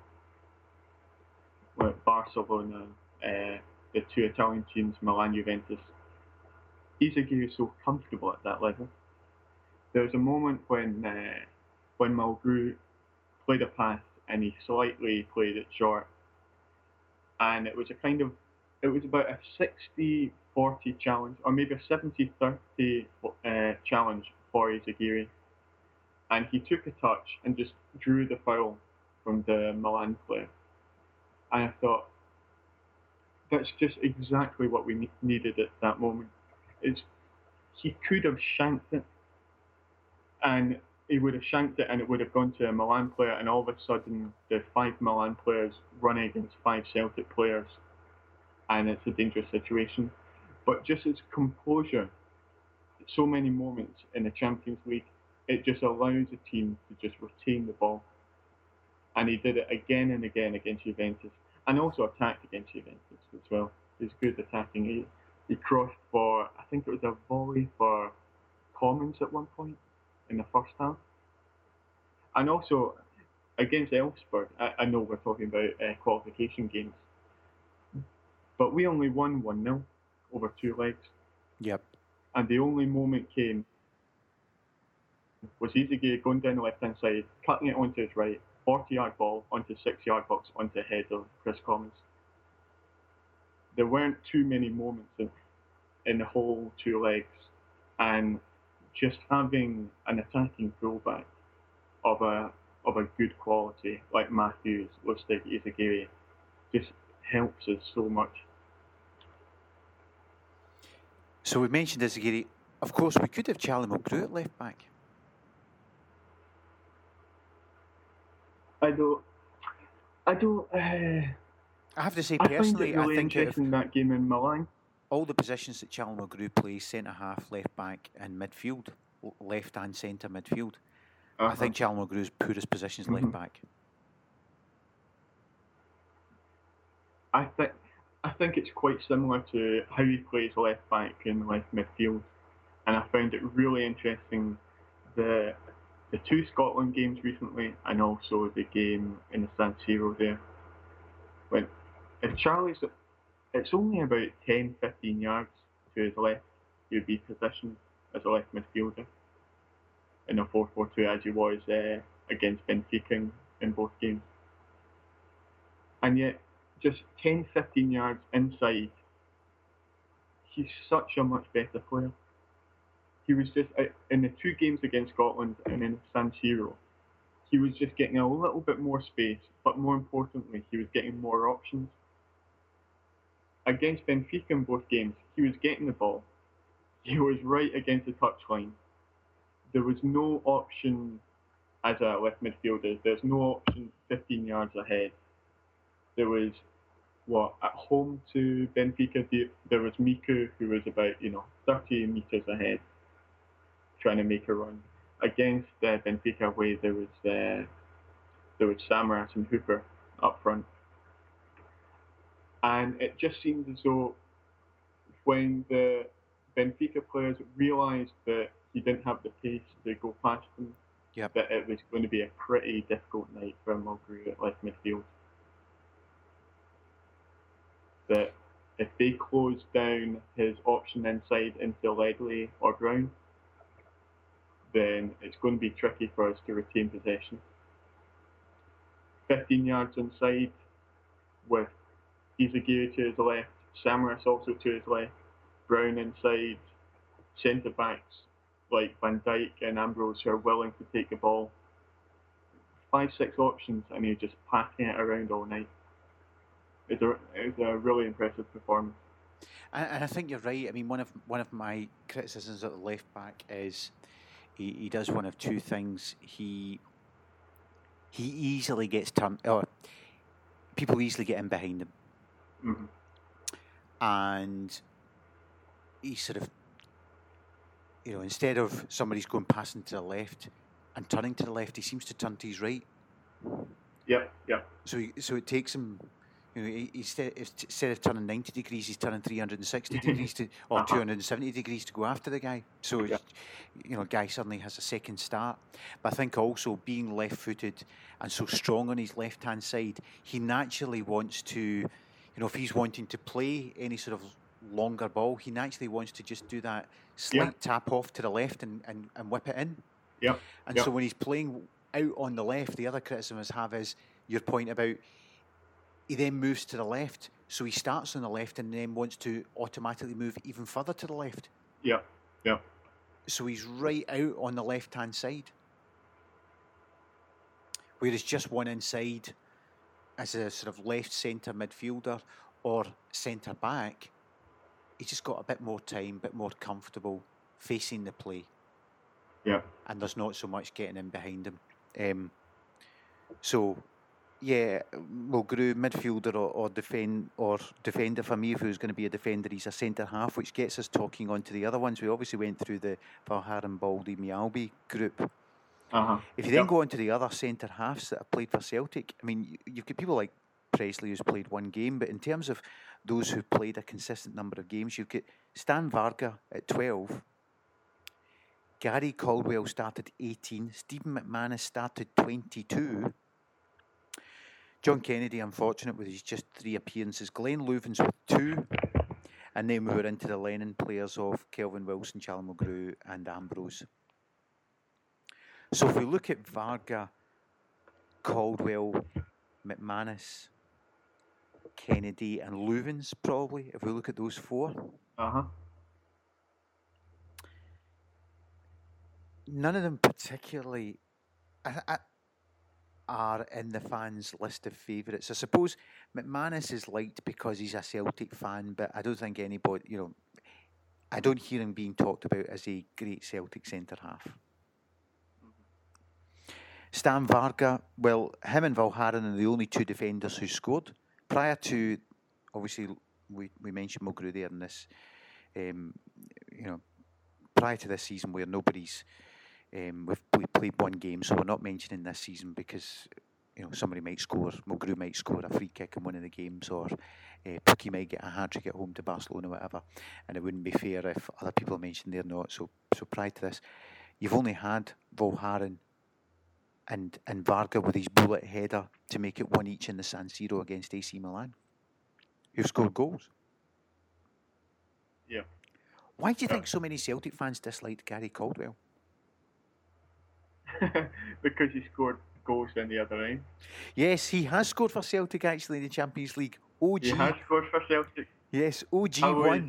like Barcelona, the 2 Italian teams, Milan, Juventus. Izagiri is so comfortable at that level. There was a moment when Mulgrew played a pass and he slightly played it short, and it was about a 60-40 challenge, or maybe a 70-30 challenge for Izagiri. And he took a touch and just drew the foul from the Milan player. And I thought, that's just exactly what we needed at that moment. He could have shanked it, and he would have shanked it and it would have gone to a Milan player, and all of a sudden the 5 Milan players running against 5 Celtic players, and it's a dangerous situation. But just his composure, so many moments in the Champions League, it just allows the team to just retain the ball. And he did it again and again against Juventus, and also attacked against Juventus as well. He's good attacking. He crossed for, I think it was a volley for Commons at one point in the first half. And also against Elfsborg, I know we're talking about qualification games, but we only won 1-0 over 2 legs. Yep. And the only moment came was Izagiri going down the left-hand side, cutting it onto his right, 40-yard ball onto 6-yard box onto the head of Chris Commons. There weren't too many moments in the whole 2 legs, and just having an attacking fullback of a good quality like Matthews, Lustig, Izagiri just helps us so much. So we mentioned Izagiri. Of course, we could have Charlie Mulgrew at left back. I have to say, personally, I think interesting that game in Milan. All the positions that Charlie Mulgrew plays, centre half, left back, and midfield, left and centre midfield. I think Charlie Mulgrew's poorest position is left back. I think it's quite similar to how he plays left back and left midfield, and I found it really interesting the 2 Scotland games recently, and also the game in the San Siro there. If Charlie's, it's only about 10-15 yards to his left, he would be positioned as a left midfielder in a 4-4-2 as he was against Benfica in both games. And yet, just 10-15 yards inside, he's such a much better player. He was just, in the 2 games against Scotland and in San Siro, he was just getting a little bit more space, but more importantly, he was getting more options. against Benfica in both games, he was getting the ball. He was right against the touchline. There was no option as a left midfielder. There's no option 15 yards ahead. There was, at home to Benfica, there was Miku, who was about 30 metres ahead, trying to make a run. Against Benfica away, there was Samaras and Hooper up front. And it just seemed as though when the Benfica players realised that he didn't have the pace to go past them, that it was going to be a pretty difficult night for Mulgrew at left midfield. That if they close down his option inside into Ledley or Brown, then it's going to be tricky for us to retain possession. 15 yards inside with Izagiri to his left, Samaras also to his left, Brown inside, centre-backs like Van Dijk and Ambrose who are willing to take the ball. 5-6 options and he's just passing it around all night. It was a really impressive performance. And I think you're right. I mean, one of my criticisms at the left back is he does one of two things. He easily gets turned, or people easily get in behind him. Mm-hmm. And he sort of, instead of somebody's going passing to the left and turning to the left, he seems to turn to his right. Yeah. So it takes him, instead of turning 90 degrees, he's turning 360 degrees or 270 degrees to go after the guy. So, Guy suddenly has a second start. But I think also being left-footed and so strong on his left-hand side, he naturally wants to, if he's wanting to play any sort of longer ball, he naturally wants to just do that slight tap off to the left and whip it in. Yeah. So when he's playing out on the left, the other criticism I have is your point about he then moves to the left. So he starts on the left and then wants to automatically move even further to the left. Yeah. So he's right out on the left-hand side. Whereas just one inside as a sort of left centre midfielder or centre back, he's just got a bit more time, a bit more comfortable facing the play. Yeah. And there's not so much getting in behind him. Mulgrew, midfielder or defender for me. If he was going to be a defender, he's a centre half, which gets us talking on to the other ones. We obviously went through the Valgaeren, Baldy, Mialbi group. If you then go on to the other centre halves that have played for Celtic, I mean, you've got people like Presley who's played one game, but in terms of those who played a consistent number of games, you've got Stan Varga at 12. Gary Caldwell started 18. Stephen McManus started 22. John Kennedy, unfortunate with his just 3 appearances. Glenn Loovens with 2. And then we were into the Lennon players of Kelvin Wilson, Charlie Mulgrew and Ambrose. So if we look at Varga, Caldwell, McManus, Kennedy and Loovens probably, if we look at those 4. None of them particularly are in the fans' list of favourites. I suppose McManus is liked because he's a Celtic fan, but I don't think anybody, I don't hear him being talked about as a great Celtic centre half. Stan Varga, well, him and Valgaeren are the only 2 defenders who scored. Prior to, obviously, we mentioned Mulgrew there in this, prior to this season where nobody's, we played one game, so we're not mentioning this season because somebody might score, Mulgrew might score a free kick in one of the games, or Pukki might get a hat-trick at home to Barcelona, whatever, and it wouldn't be fair if other people mentioned they're not. So prior to this, you've only had Valgaeren and Varga with his bullet header to make it 1 each in the San Siro against AC Milan, who scored goals. Yeah. Why do you think so many Celtic fans disliked Gary Caldwell? Because he scored goals in the other end. Yes, he has scored for Celtic actually in the Champions League. OG. He has scored for Celtic. Yes, OG won.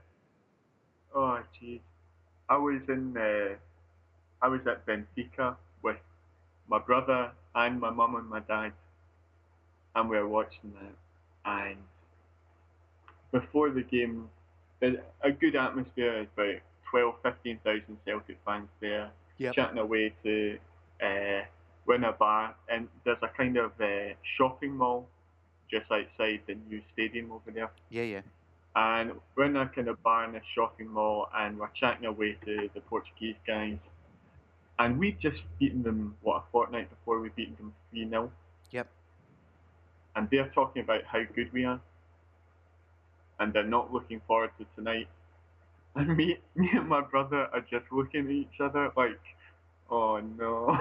I was at Benfica with my brother and my mum and my dad, and we were watching that, and before the game, there's a good atmosphere. There's about 15,000 Celtic fans there, chatting away to we're in a bar, and there's a kind of shopping mall just outside the new stadium over there. Yeah. And we're in a kind of bar in a shopping mall, and we're chatting away to the Portuguese guys. And we'd just beaten them, a fortnight before we beaten them 3-0. Yep. And they're talking about how good we are. And they're not looking forward to tonight. And me and my brother are just looking at each other like, oh no.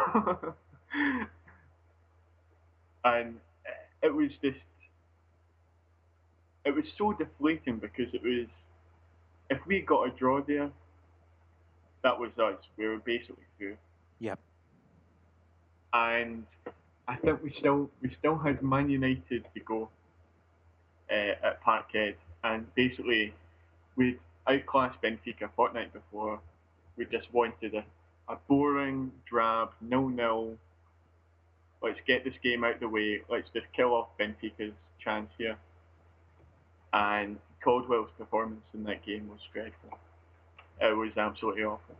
And it was so deflating because if we got a draw there, that was us. We were basically through. Yep. And I think we still had Man United to go at Parkhead, and basically we'd outclassed Benfica a fortnight before. We just wanted a boring, drab 0-0. Let's get this game out of the way. Let's just kill off Benfica's chance here. And Caldwell's performance in that game was dreadful. It was absolutely awful.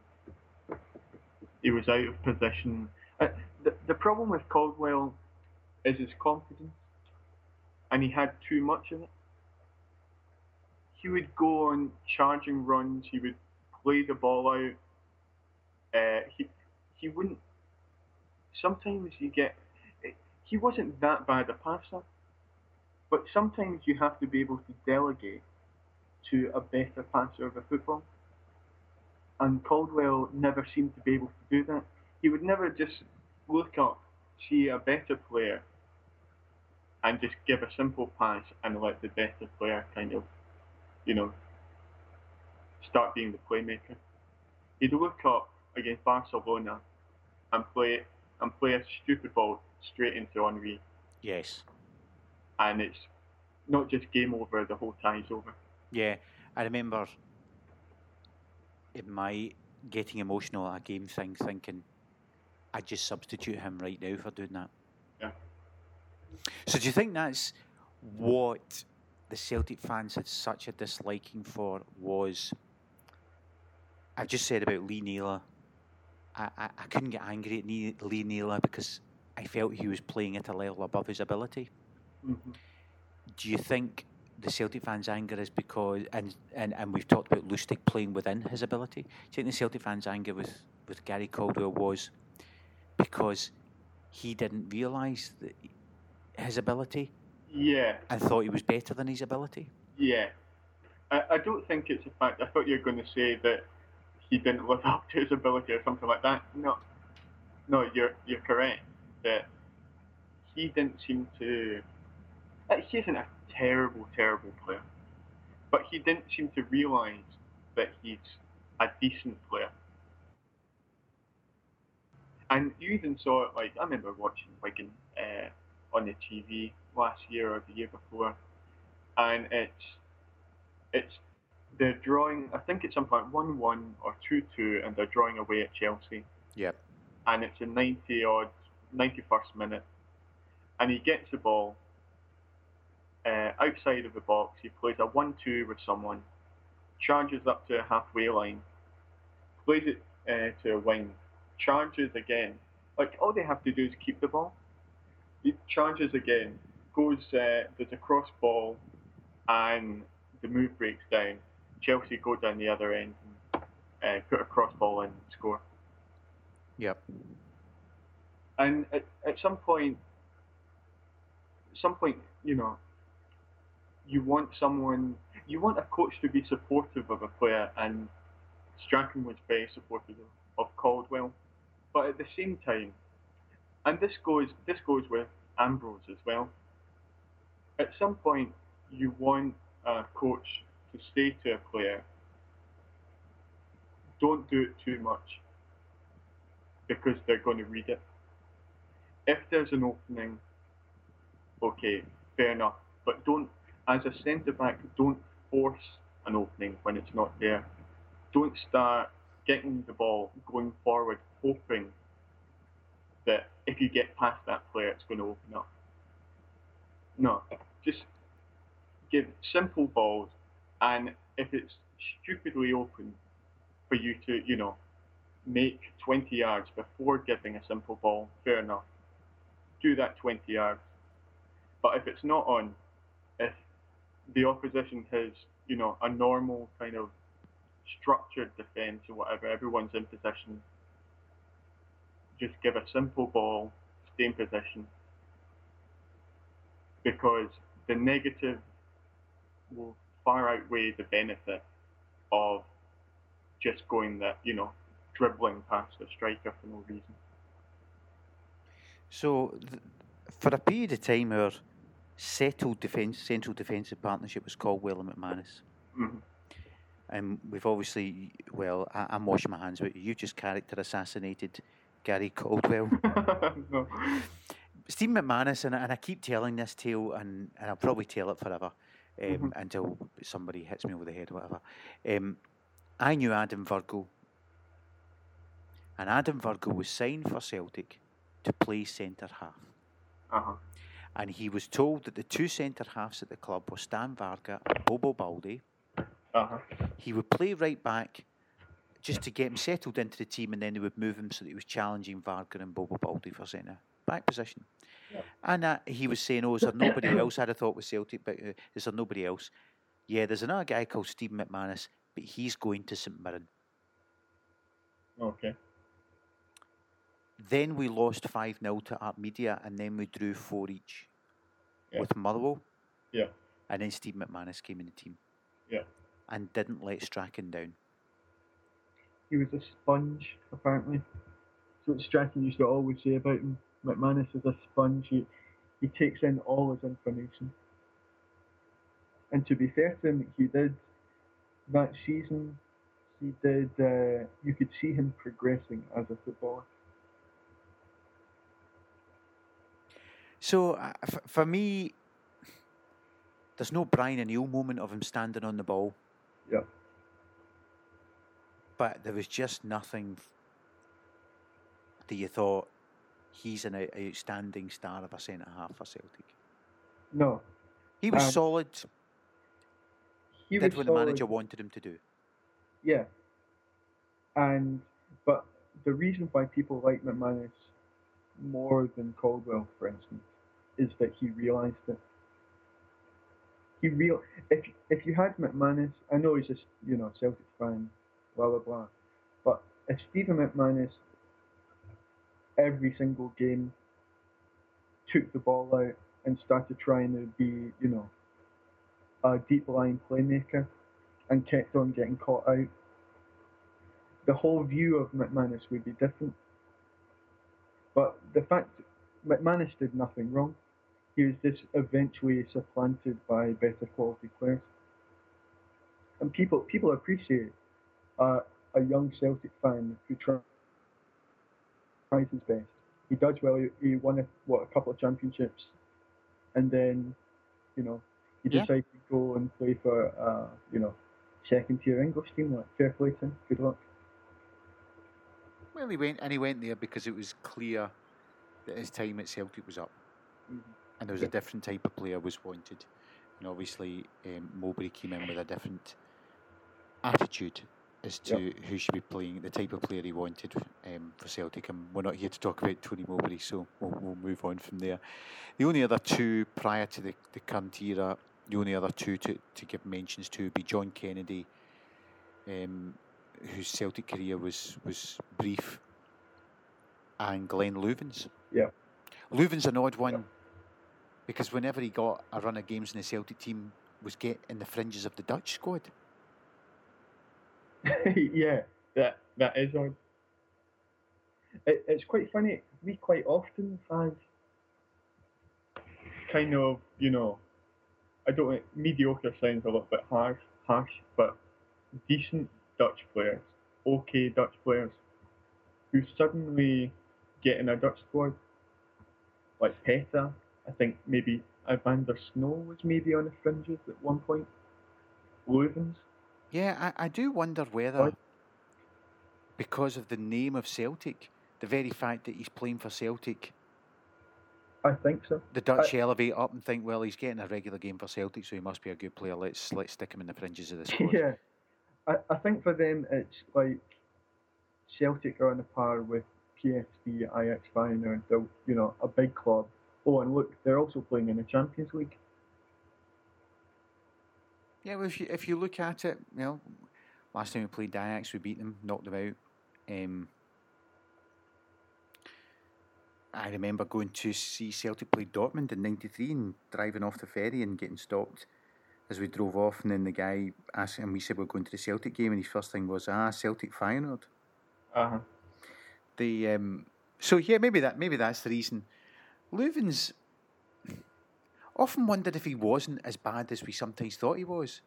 He was out of position. The problem with Caldwell is his confidence, and he had too much of it. He would go on charging runs. He would play the ball out. He wouldn't. Sometimes he wasn't that bad a passer, but sometimes you have to be able to delegate to a better passer of a football. And Caldwell never seemed to be able to do that. He would never just look up, see a better player, and just give a simple pass and let the better player kind of, start being the playmaker. He'd look up against Barcelona and play a stupid ball straight into Henry. Yes. And it's not just game over, the whole tie's over. Yeah, I remember in my getting emotional at a game thing, thinking, I'd just substitute him right now for doing that. Yeah. So do you think that's what the Celtic fans had such a disliking for was, I've just said about Lee Naylor, I couldn't get angry at Lee Naylor because I felt he was playing at a level above his ability. Mm-hmm. Do you think the Celtic fans' anger is because, and we've talked about Lustig playing within his ability, do you think the Celtic fans' anger with Gary Caldwell was because he didn't realise his ability? Yeah. And thought he was better than his ability? Yeah. I don't think it's a fact. I thought you were going to say that he didn't live up to his ability or something like that. No, you're correct. That he didn't seem to... He isn't a terrible player. But he didn't seem to realise that he's a decent player. And you even saw it, I remember watching Wigan on the TV last year or the year before, and it's they're drawing, I think it's something like 1-1 or 2-2, and they're drawing away at Chelsea. Yep. And it's a 91st minute, and he gets the ball outside of the box. He plays a 1-2 with someone, charges up to a halfway line, plays it to a wing, charges again. All they have to do is keep the ball. He charges again, goes, there's a cross ball, and the move breaks down. Chelsea go down the other end and put a cross ball in and score. Yep. And at some point, you want a coach to be supportive of a player, and Strachan was very supportive of Caldwell. But at the same time, and this goes with Ambrose as well, at some point you want a coach to say to a player, don't do it too much, because they're going to read it. If there's an opening, okay, fair enough, but don't, as a centre-back, don't force an opening when it's not there. Don't start getting the ball, going forward, hoping that if you get past that player, it's going to open up. No, just give simple balls, and if it's stupidly open for you to, make 20 yards before giving a simple ball, fair enough. Do that 20 yards. But if it's not on, if the opposition has, a normal kind of structured defence or whatever, everyone's in position, just give a simple ball, stay in position, because the negative will far outweigh the benefit of just going that, dribbling past a striker for no reason. So, for a period of time, our central defensive partnership was Caldwell and McManus. Mm-hmm. And we've obviously, I'm washing my hands, but you've just character assassinated Gary Caldwell. No. Steve McManus, and I keep telling this tale, and I'll probably tell it forever until somebody hits me over the head or whatever. I knew Adam Virgo, and Adam Virgo was signed for Celtic to play centre half. Uh-huh. And he was told that the two centre halves at the club were Stan Varga and Bobo Baldi. Uh-huh. He would play right back just to get him settled into the team, and then they would move him so that he was challenging Varga and Bobo Baldi for centre back position. Yep. And he was saying, is there nobody else? I'd have thought with Celtic, but is there nobody else? Yeah, there's another guy called Stephen McManus, but he's going to St Mirren. Okay. Then we lost 5-0 to Artmedia, and then we drew 4 each with Motherwell. Yeah. And then Steve McManus came in the team. Yeah. And didn't let Strachan down. He was a sponge, apparently. So what Strachan used to always say about him. McManus is a sponge. He takes in all his information. And to be fair to him, he did. That season, he did. You could see him progressing as a footballer. So, for me, there's no Brian O'Neill moment of him standing on the ball. Yeah. But there was just nothing that you thought he's an outstanding star of a centre-half for Celtic. No. He was solid. He did was what solid. The manager wanted him to do. Yeah. But the reason why people like McManus more than Caldwell, for instance, is that he realised it. If you had McManus, I know he's just Celtic fan, blah blah blah, but if Stephen McManus every single game took the ball out and started trying to be a deep line playmaker and kept on getting caught out, the whole view of McManus would be different. But the fact McManus did nothing wrong. He was just eventually supplanted by better quality players. And people appreciate a young Celtic fan who tries his best. He does well. He won a couple of championships, and then he decided to go and play for second tier English team. Like, fair play to him. Good luck. Well, he went there because it was clear that his time at Celtic was up, and there was a different type of player was wanted. And obviously, Mowbray came in with a different attitude as to who should be playing, the type of player he wanted for Celtic. And we're not here to talk about Tony Mowbray, so we'll move on from there. The only other two prior to the current era, to give mentions to would be John Kennedy, whose Celtic career was brief, and Glenn Loovens. Yeah. Loovens an odd one because whenever he got a run of games in the Celtic team was get in the fringes of the Dutch squad. Yeah, that is odd. It's quite funny. We quite often have kind of, I don't know, mediocre sounds a little bit harsh, but decent Dutch players, okay Dutch players, who suddenly get in a Dutch squad, like Peta. I think maybe Evander Snow was maybe on the fringes at one point. Loovens. Yeah, I do wonder whether, because of the name of Celtic, the very fact that he's playing for Celtic I think so. The Dutch elevate up and think, well, he's getting a regular game for Celtic, so he must be a good player. Let's stick him in the fringes of the squad. Yeah, I think for them it's like Celtic are on a par with PSV, Ajax, Feyenoord. They're a big club. Oh, and look, they're also playing in the Champions League. Yeah, well, if you look at it, last time we played Ajax, we beat them, knocked them out. I remember going to see Celtic play Dortmund in '93 and driving off the ferry and getting stopped as we drove off, and then the guy asked, and we said we're going to the Celtic game, and his first thing was Celtic Feyenoord. So yeah, maybe that's the reason. Leuven's often wondered if he wasn't as bad as we sometimes thought he was.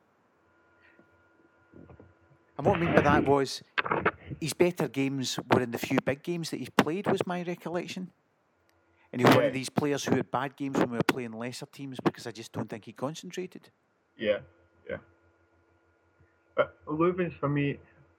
And what I mean by that was his better games were in the few big games that he's played, was my recollection. And he was one of these players who had bad games when we were playing lesser teams because I just don't think he concentrated. Yeah. But Leuven's, for me,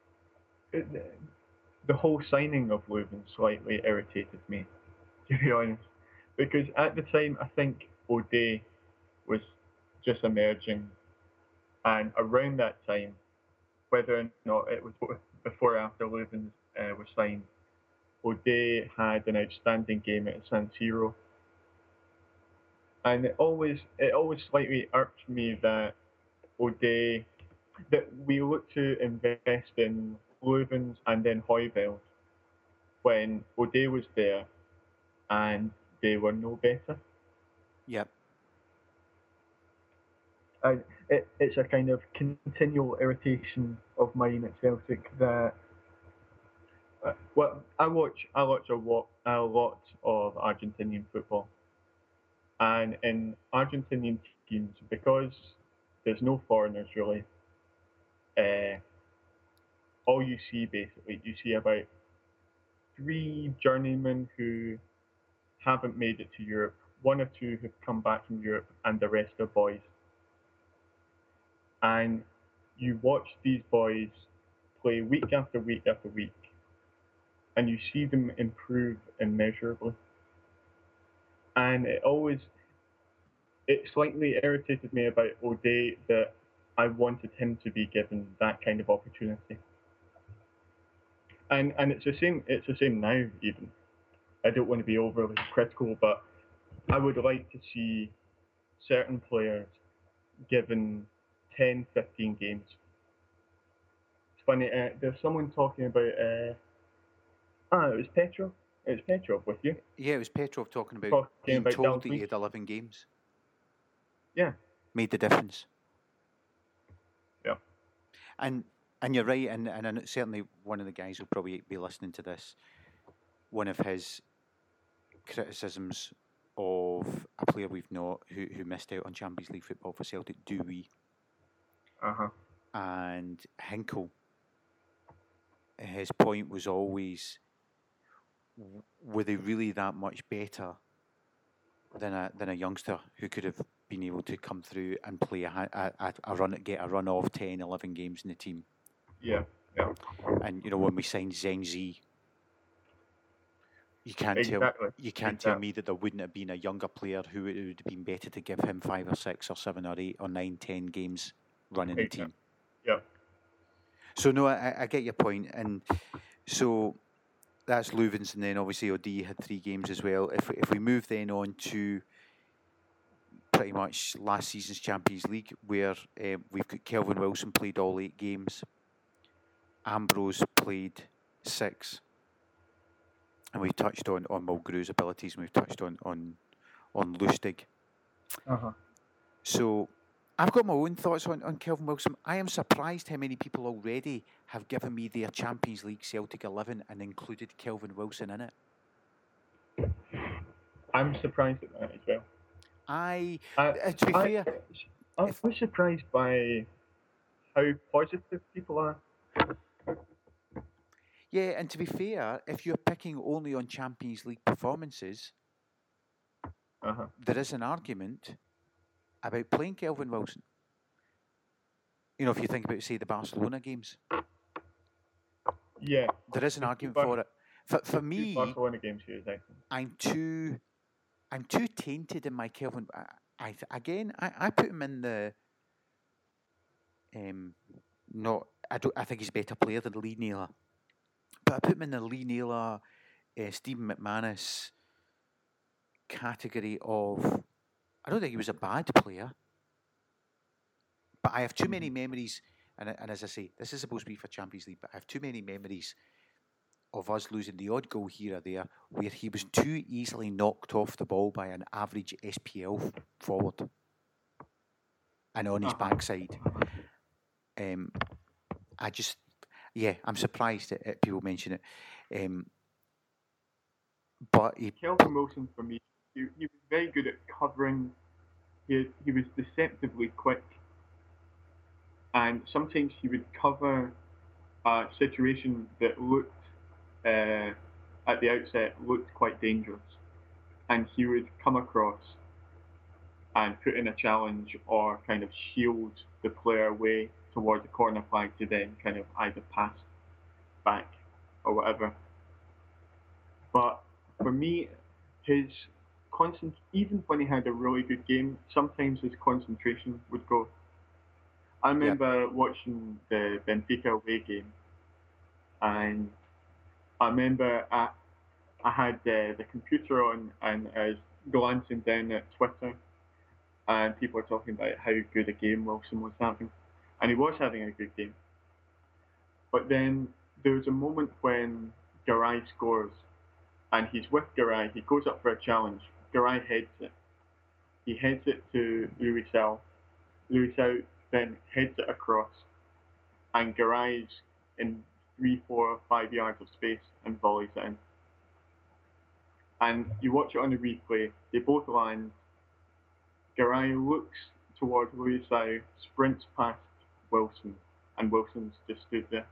the whole signing of Leuven slightly irritated me, to be honest. Because at the time, I think O'Day was just emerging. And around that time, whether or not it was before or after Leuven was signed, O'Day had an outstanding game at San Siro. And it always slightly irked me that we looked to invest in Leuvens and then Højbjerg when O'Day was there and they were no better. Yep. It's a kind of continual irritation of mine at Celtic that I watch a lot of Argentinian football, and in Argentinian teams, because there's no foreigners really, all you see about 3 journeymen who haven't made it to Europe, 1 or 2 who've come back from Europe, and the rest are boys. And you watch these boys play week after week after week, and you see them improve immeasurably. And it slightly irritated me about O'Day that I wanted him to be given that kind of opportunity. And it's the same now even. I don't want to be overly critical, but I would like to see certain players given 10, 15 games. It's funny, there's someone talking about it was Petrov. It was Petrov with you. Yeah, it was Petrov talking about being told that he had 11 games. Yeah. Made the difference. Yeah. And you're right, and certainly one of the guys will probably be listening to this, one of his criticisms of a player we've not who missed out on Champions League football for Celtic, Dewey. And Hinkle. His point was always, were they really that much better than a youngster who could have been able to come through and play get a run of 10, 11 games in the team? Yeah. And when we signed Zenzi, you can't tell me that there wouldn't have been a younger player who it would have been better to give him 5 or 6 or 7 or 8 or 9, 10 games running the team. Yeah. So no, I get your point, and so that's Leuven's, and then obviously O'Day had 3 games as well. If we move then on to pretty much last season's Champions League, where we've got Kelvin Wilson played all 8 games, Ambrose played 6, and we've touched on Mulgrew's abilities, and we've touched on Lustig. So I've got my own thoughts on Kelvin Wilson. I am surprised how many people already have given me their Champions League Celtic 11 and included Kelvin Wilson in it. I'm surprised at that as well. To be fair, I was surprised by how positive people are. Yeah, and to be fair, if you're picking only on Champions League performances, there is an argument about playing Kelvin Wilson. If you think about, say, the Barcelona games. Yeah. There is an argument for it. For me, Barcelona games here, exactly. I'm I'm too tainted in my Kelvin. I put him in the. Not. I think he's a better player than Lee Naylor, but I put him in the Lee Naylor, Stephen McManus category of. I don't think he was a bad player, but I have too many memories. And as I say, this is supposed to be for Champions League, but I have too many memories of us losing the odd goal here or there where he was too easily knocked off the ball by an average SPL forward and on his backside. I'm surprised at people mention it. But Kelvin Wilson, for me, he was very good at covering. He was deceptively quick. And sometimes he would cover a situation that looked, at the outset, looked quite dangerous. And he would come across and put in a challenge or kind of shield the player away toward the corner flag to then kind of either pass back or whatever. But for me, his even when he had a really good game, sometimes his concentration would go. I remember watching the Benfica away game, and I remember I had the computer on and I was glancing down at Twitter, and people were talking about how good a game Wilson was having, and he was having a good game. But then there was a moment when Garay scores, and he's with Garay. He goes up for a challenge. Garay heads it. He heads it to Luisao. Luisao then heads it across, and Garay's in 3, 4, 5 yards of space and volleys it in. And you watch it on the replay, they both land. Garay looks towards Luisao, sprints past Wilson, and Wilson's just stood there.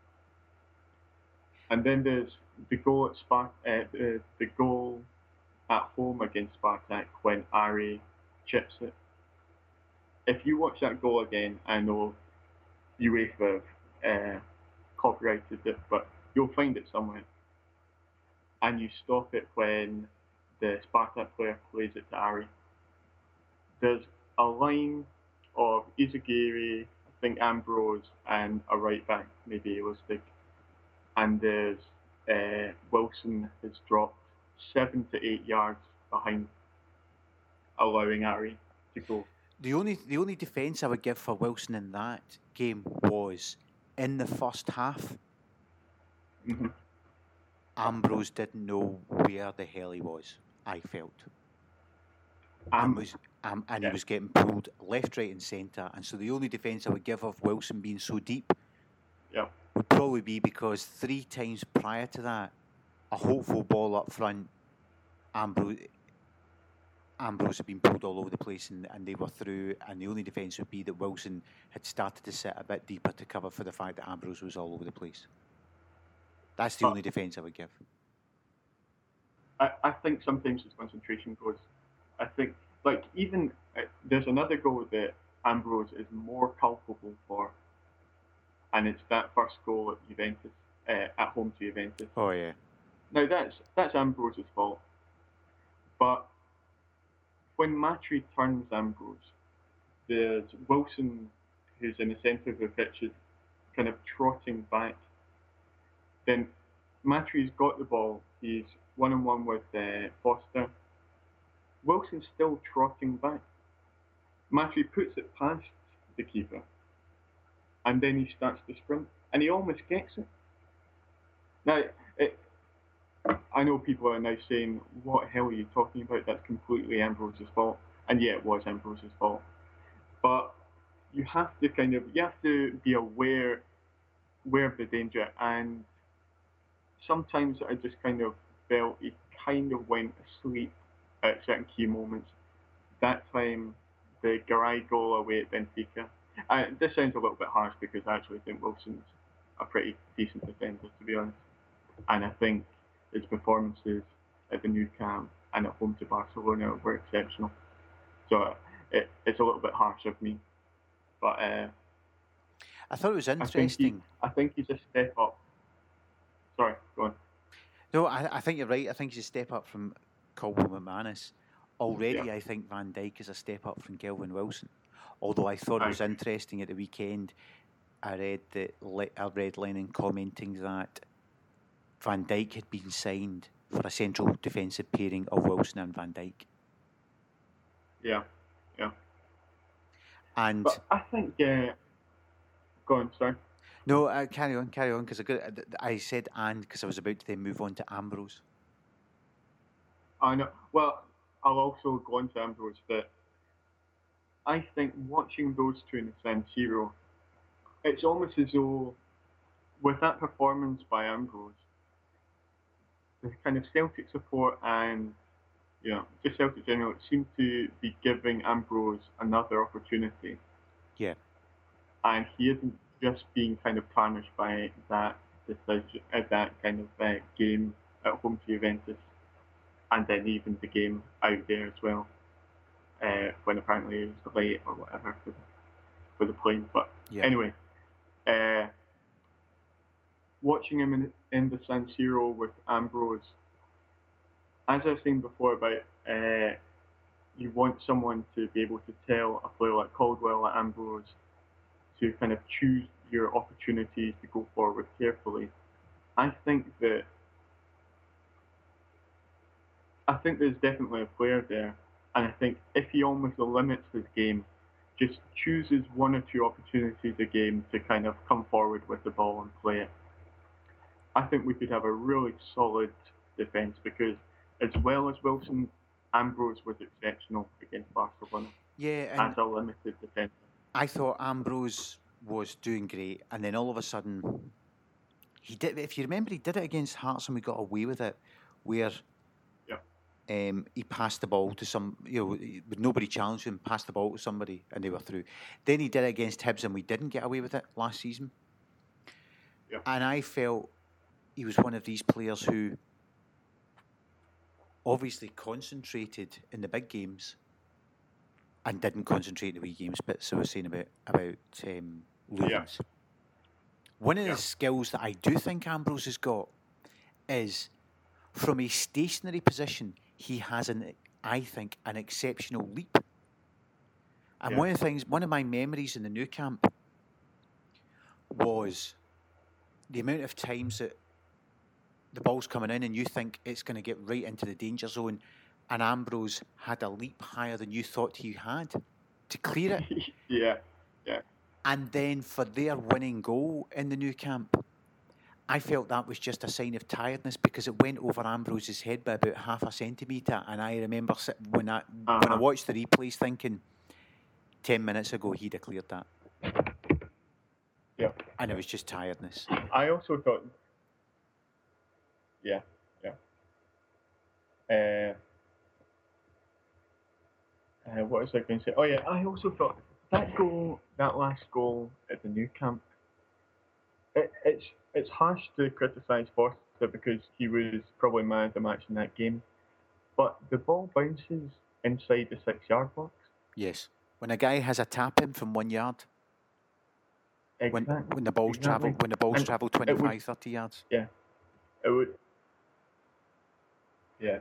And then there's the goal at the goal at home against Spartak when Ari chips it. If you watch that goal again, I know UEFA copyrighted it, but you'll find it somewhere. And you stop it when the Spartak player plays it to Ari. There's a line of Izagiri, I think Ambrose, and a right back, maybe Lustig. And there's Wilson has dropped 7 to 8 yards behind, allowing Ari to go. The only defence I would give for Wilson in that game was in the first half. Mm-hmm. Ambrose didn't know where the hell he was, I felt. And he was getting pulled left, right and centre. And so the only defence I would give of Wilson being so deep would probably be because 3 times prior to that, a hopeful ball up front, Ambrose had been pulled all over the place and they were through, and the only defence would be that Wilson had started to sit a bit deeper to cover for the fact that Ambrose was all over the place. That's the only defence I would give. I think sometimes his concentration goes. I think, like, even there's another goal that Ambrose is more culpable for, and it's that first goal at Juventus, at home to Juventus. Oh yeah. Now that's Ambrose's fault, but when Matri turns Ambrose, there's Wilson, who's in the centre of the pitch, is kind of trotting back. Then Matri's got the ball. He's 1-on-1 with Foster. Wilson's still trotting back. Matri puts it past the keeper, and then he starts to sprint, and he almost gets it. Now, I know people are now saying, what the hell are you talking about? That's completely Ambrose's fault. And yeah, it was Ambrose's fault. But you have to be aware of the danger. And sometimes I just kind of felt he kind of went asleep at certain key moments. That time, the Garay goal away at Benfica. This sounds a little bit harsh because I actually think Wilson's a pretty decent defender, to be honest. And I think his performances at the Nou Camp and at home to Barcelona were exceptional. So it's a little bit harsh of me. But I thought it was interesting. I think he's a step up. Sorry, go on. No, I think you're right. I think he's a step up from Colwell McManus. already I think Van Dijk is a step up from Kelvin Wilson. Although I thought it was interesting at the weekend, I read Lennon commenting that Van Dijk had been signed for a central defensive pairing of Wilson and Van Dijk. Yeah. And but I think, go on, sorry. No, carry on, because I said because I was about to then move on to Ambrose. I know. Well, I'll also go on to Ambrose, that I think watching those two in the San Siro, it's almost as though with that performance by Ambrose, the kind of Celtic support and just Celtic general seemed to be giving Ambrose another opportunity. Yeah. And he isn't just being kind of tarnished by that decision, that kind of game at home to Juventus, and then even the game out there as well, when apparently it was late or whatever for the plane. But anyway, watching him in the San Siro with Ambrose, as I was saying before about you want someone to be able to tell a player like Caldwell, like Ambrose, to kind of choose your opportunities to go forward carefully. I think there's definitely a player there, and I think if he almost limits his game, just chooses one or two opportunities a game to kind of come forward with the ball and play it, I think we could have a really solid defence, because as well as Wilson, Ambrose was exceptional against Barcelona. Yeah, as a limited defence. I thought Ambrose was doing great, and then all of a sudden he did. If you remember, he did it against Hearts, and we got away with it, where he passed the ball to some, with nobody challenged him, passed the ball to somebody, and they were through. Then he did it against Hibs, and we didn't get away with it last season. Yeah. And I felt he was one of these players who obviously concentrated in the big games and didn't concentrate in the wee games. But so I was saying about Lewins. One of the skills that I do think Ambrose has got is, from a stationary position, he has I think an exceptional leap. And one of my memories in the Nou Camp was the amount of times that the ball's coming in and you think it's going to get right into the danger zone, and Ambrose had a leap higher than you thought he had to clear it. Yeah. And then for their winning goal in the Nou Camp, I felt that was just a sign of tiredness, because it went over Ambrose's head by about half a centimetre. And I remember when I watched the replays thinking, 10 minutes ago he'd have cleared that. Yeah. And it was just tiredness. I also thought... Yeah. What was I going to say? Oh yeah, I also thought that last goal at the Nou Camp, it's harsh to criticise Foster because he was probably man of the match in that game, but the ball bounces inside the 6-yard box. Yes, when a guy has a tap in from 1 yard. Exactly. When the balls travel 25, 30 yards. Yeah, it would. Yeah,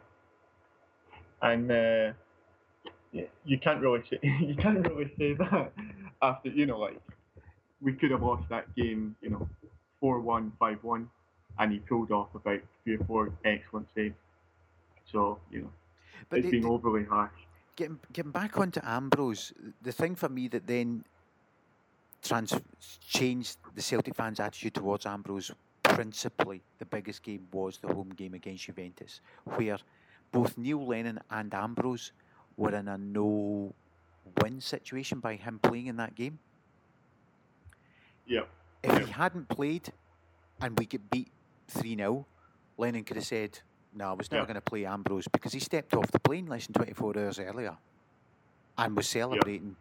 and you can't really say that after we could have lost that game 4-1, 5-1, and he pulled off about 3 or 4 excellent saves. So but it's been overly harsh. Getting back onto Ambrose, the thing for me that then changed the Celtic fans' attitude towards Ambrose, principally the biggest game, was the home game against Juventus, where both Neil Lennon and Ambrose were in a no-win situation by him playing in that game. Yeah. If he hadn't played and we get beat 3-0, Lennon could have said, no, I was never going to play Ambrose, because he stepped off the plane less than 24 hours earlier and was celebrating.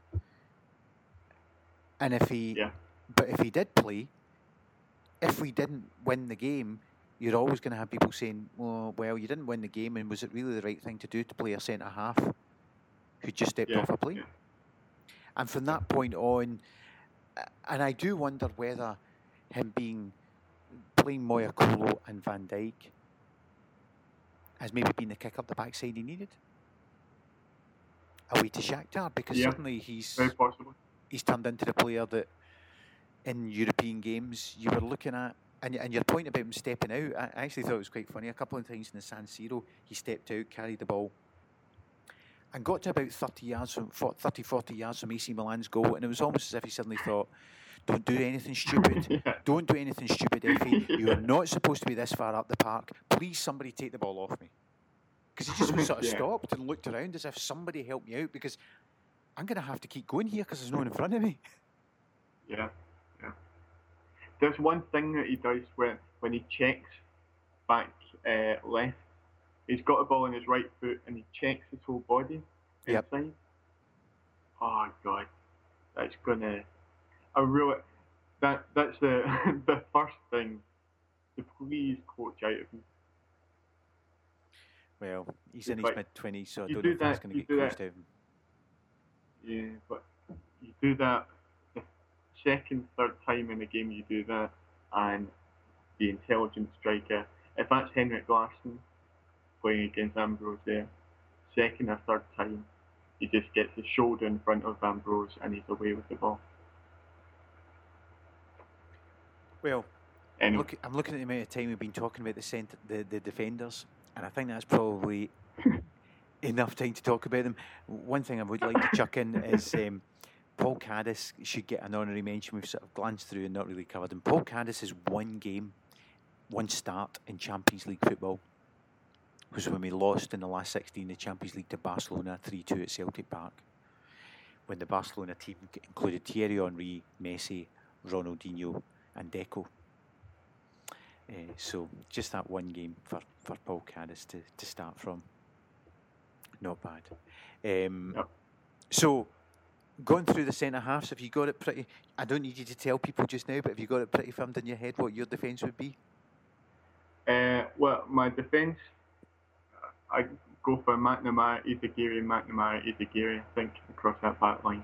And if he did play, if we didn't win the game, you're always going to have people saying, well, you didn't win the game, and was it really the right thing to do to play a centre-half who just stepped off a plane? Yeah. And from that point on, and I do wonder whether him playing Moyakolo and Van Dijk has maybe been the kick up the backside he needed. away to Shakhtar, because suddenly very possibly. He's turned into the player that in European games you were looking at. And your point about him stepping out, I actually thought it was quite funny. A couple of times in the San Siro, he stepped out, carried the ball, and got to about 40 yards from AC Milan's goal, and it was almost as if he suddenly thought, don't do anything stupid. Don't do anything stupid, Effie. You are not supposed to be this far up the park. Please, somebody take the ball off me. Because he just sort of stopped and looked around as if somebody help me out, because I'm going to have to keep going here because there's no one in front of me. Yeah. There's one thing that he does when he checks back left. He's got the ball on his right foot and he checks his whole body inside. Oh God, that's gonna. That's the the first thing to please coach out of him. Well, he's in his mid-20s, so I don't know if that's going to get coached out of him. Yeah, but you do that. Second, third time in a game you do that, and the intelligent striker, if that's Henrik Larsson playing against Ambrose there, second or third time, he just gets his shoulder in front of Ambrose and he's away with the ball. Well, anyway. I'm looking at the amount of time we've been talking about the defenders, and I think that's probably enough time to talk about them. One thing I would like to chuck in is Paul Caddis should get an honorary mention. We've sort of glanced through and not really covered him. Paul Caddis has one start in Champions League football. It was when we lost in the last 16 the Champions League to Barcelona 3-2 at Celtic Park, when the Barcelona team included Thierry Henry, Messi, Ronaldinho and Deco. So just that one game for Paul Caddis to start from. Not bad. So going through the centre halves, have you got it pretty? I don't need you to tell people just now, but have you got it pretty firmed in your head what your defence would be? Well, my defence, I go for McNamara, Izagiri, I think, across that back line.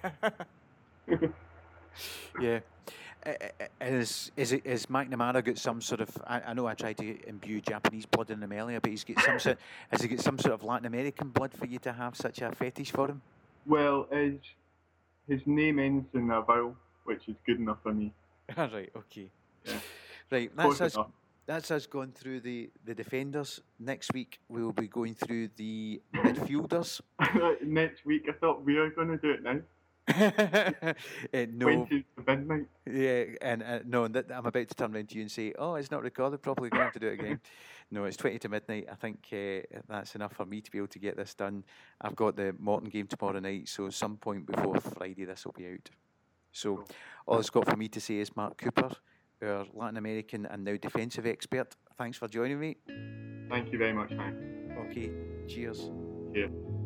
Yeah. Is McNamara got some sort of? I know I tried to imbue Japanese blood in him earlier, but has he got some sort of Latin American blood for you to have such a fetish for him? Well, his name ends in a vowel, which is good enough for me. Right, okay. Yeah. Right, that's us going through the defenders. Next week we will be going through the midfielders. Next week? I thought we were going to do it now. No. 20 to midnight. Yeah, and no, I'm about to turn around to you and say, oh, it's not recorded properly, going to have to do it again. No, it's 20 to midnight. I think that's enough for me to be able to get this done. I've got the Morton game tomorrow night, so some point before Friday this will be out. So all it's got for me to say is Mark Cooper, our Latin American and now defensive expert. Thanks for joining me. Thank you very much, man. Okay, cheers. Cheers.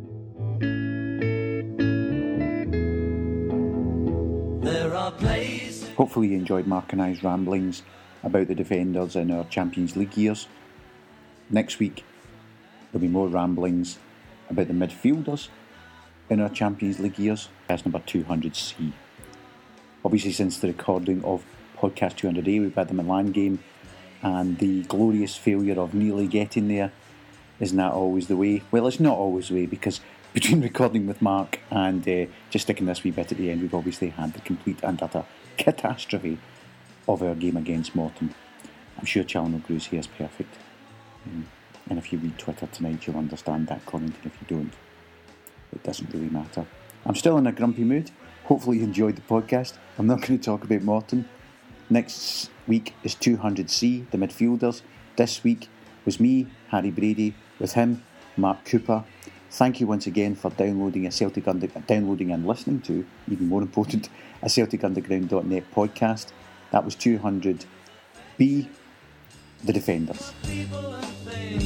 Hopefully you enjoyed Mark and I's ramblings about the defenders in our Champions League years. Next week there'll be more ramblings about the midfielders in our Champions League years. That's number 200C. Obviously, since the recording of Podcast 200A, we've had the Milan game, and the glorious failure of nearly getting there. Isn't that always the way? Well, it's not always the way, because between recording with Mark and just sticking this wee bit at the end, we've obviously had the complete and utter catastrophe of our game against Morton. I'm sure Chalno Gruz here is perfect. And if you read Twitter tonight, you'll understand that comment, and if you don't, it doesn't really matter. I'm still in a grumpy mood. Hopefully you enjoyed the podcast. I'm not going to talk about Morton. Next week is 200C, the midfielders. This week was me, Harry Brady, with him, Mark Cooper. Thank you once again for downloading and listening to, even more important, a CelticUnderground.net podcast. That was 200B, the defenders.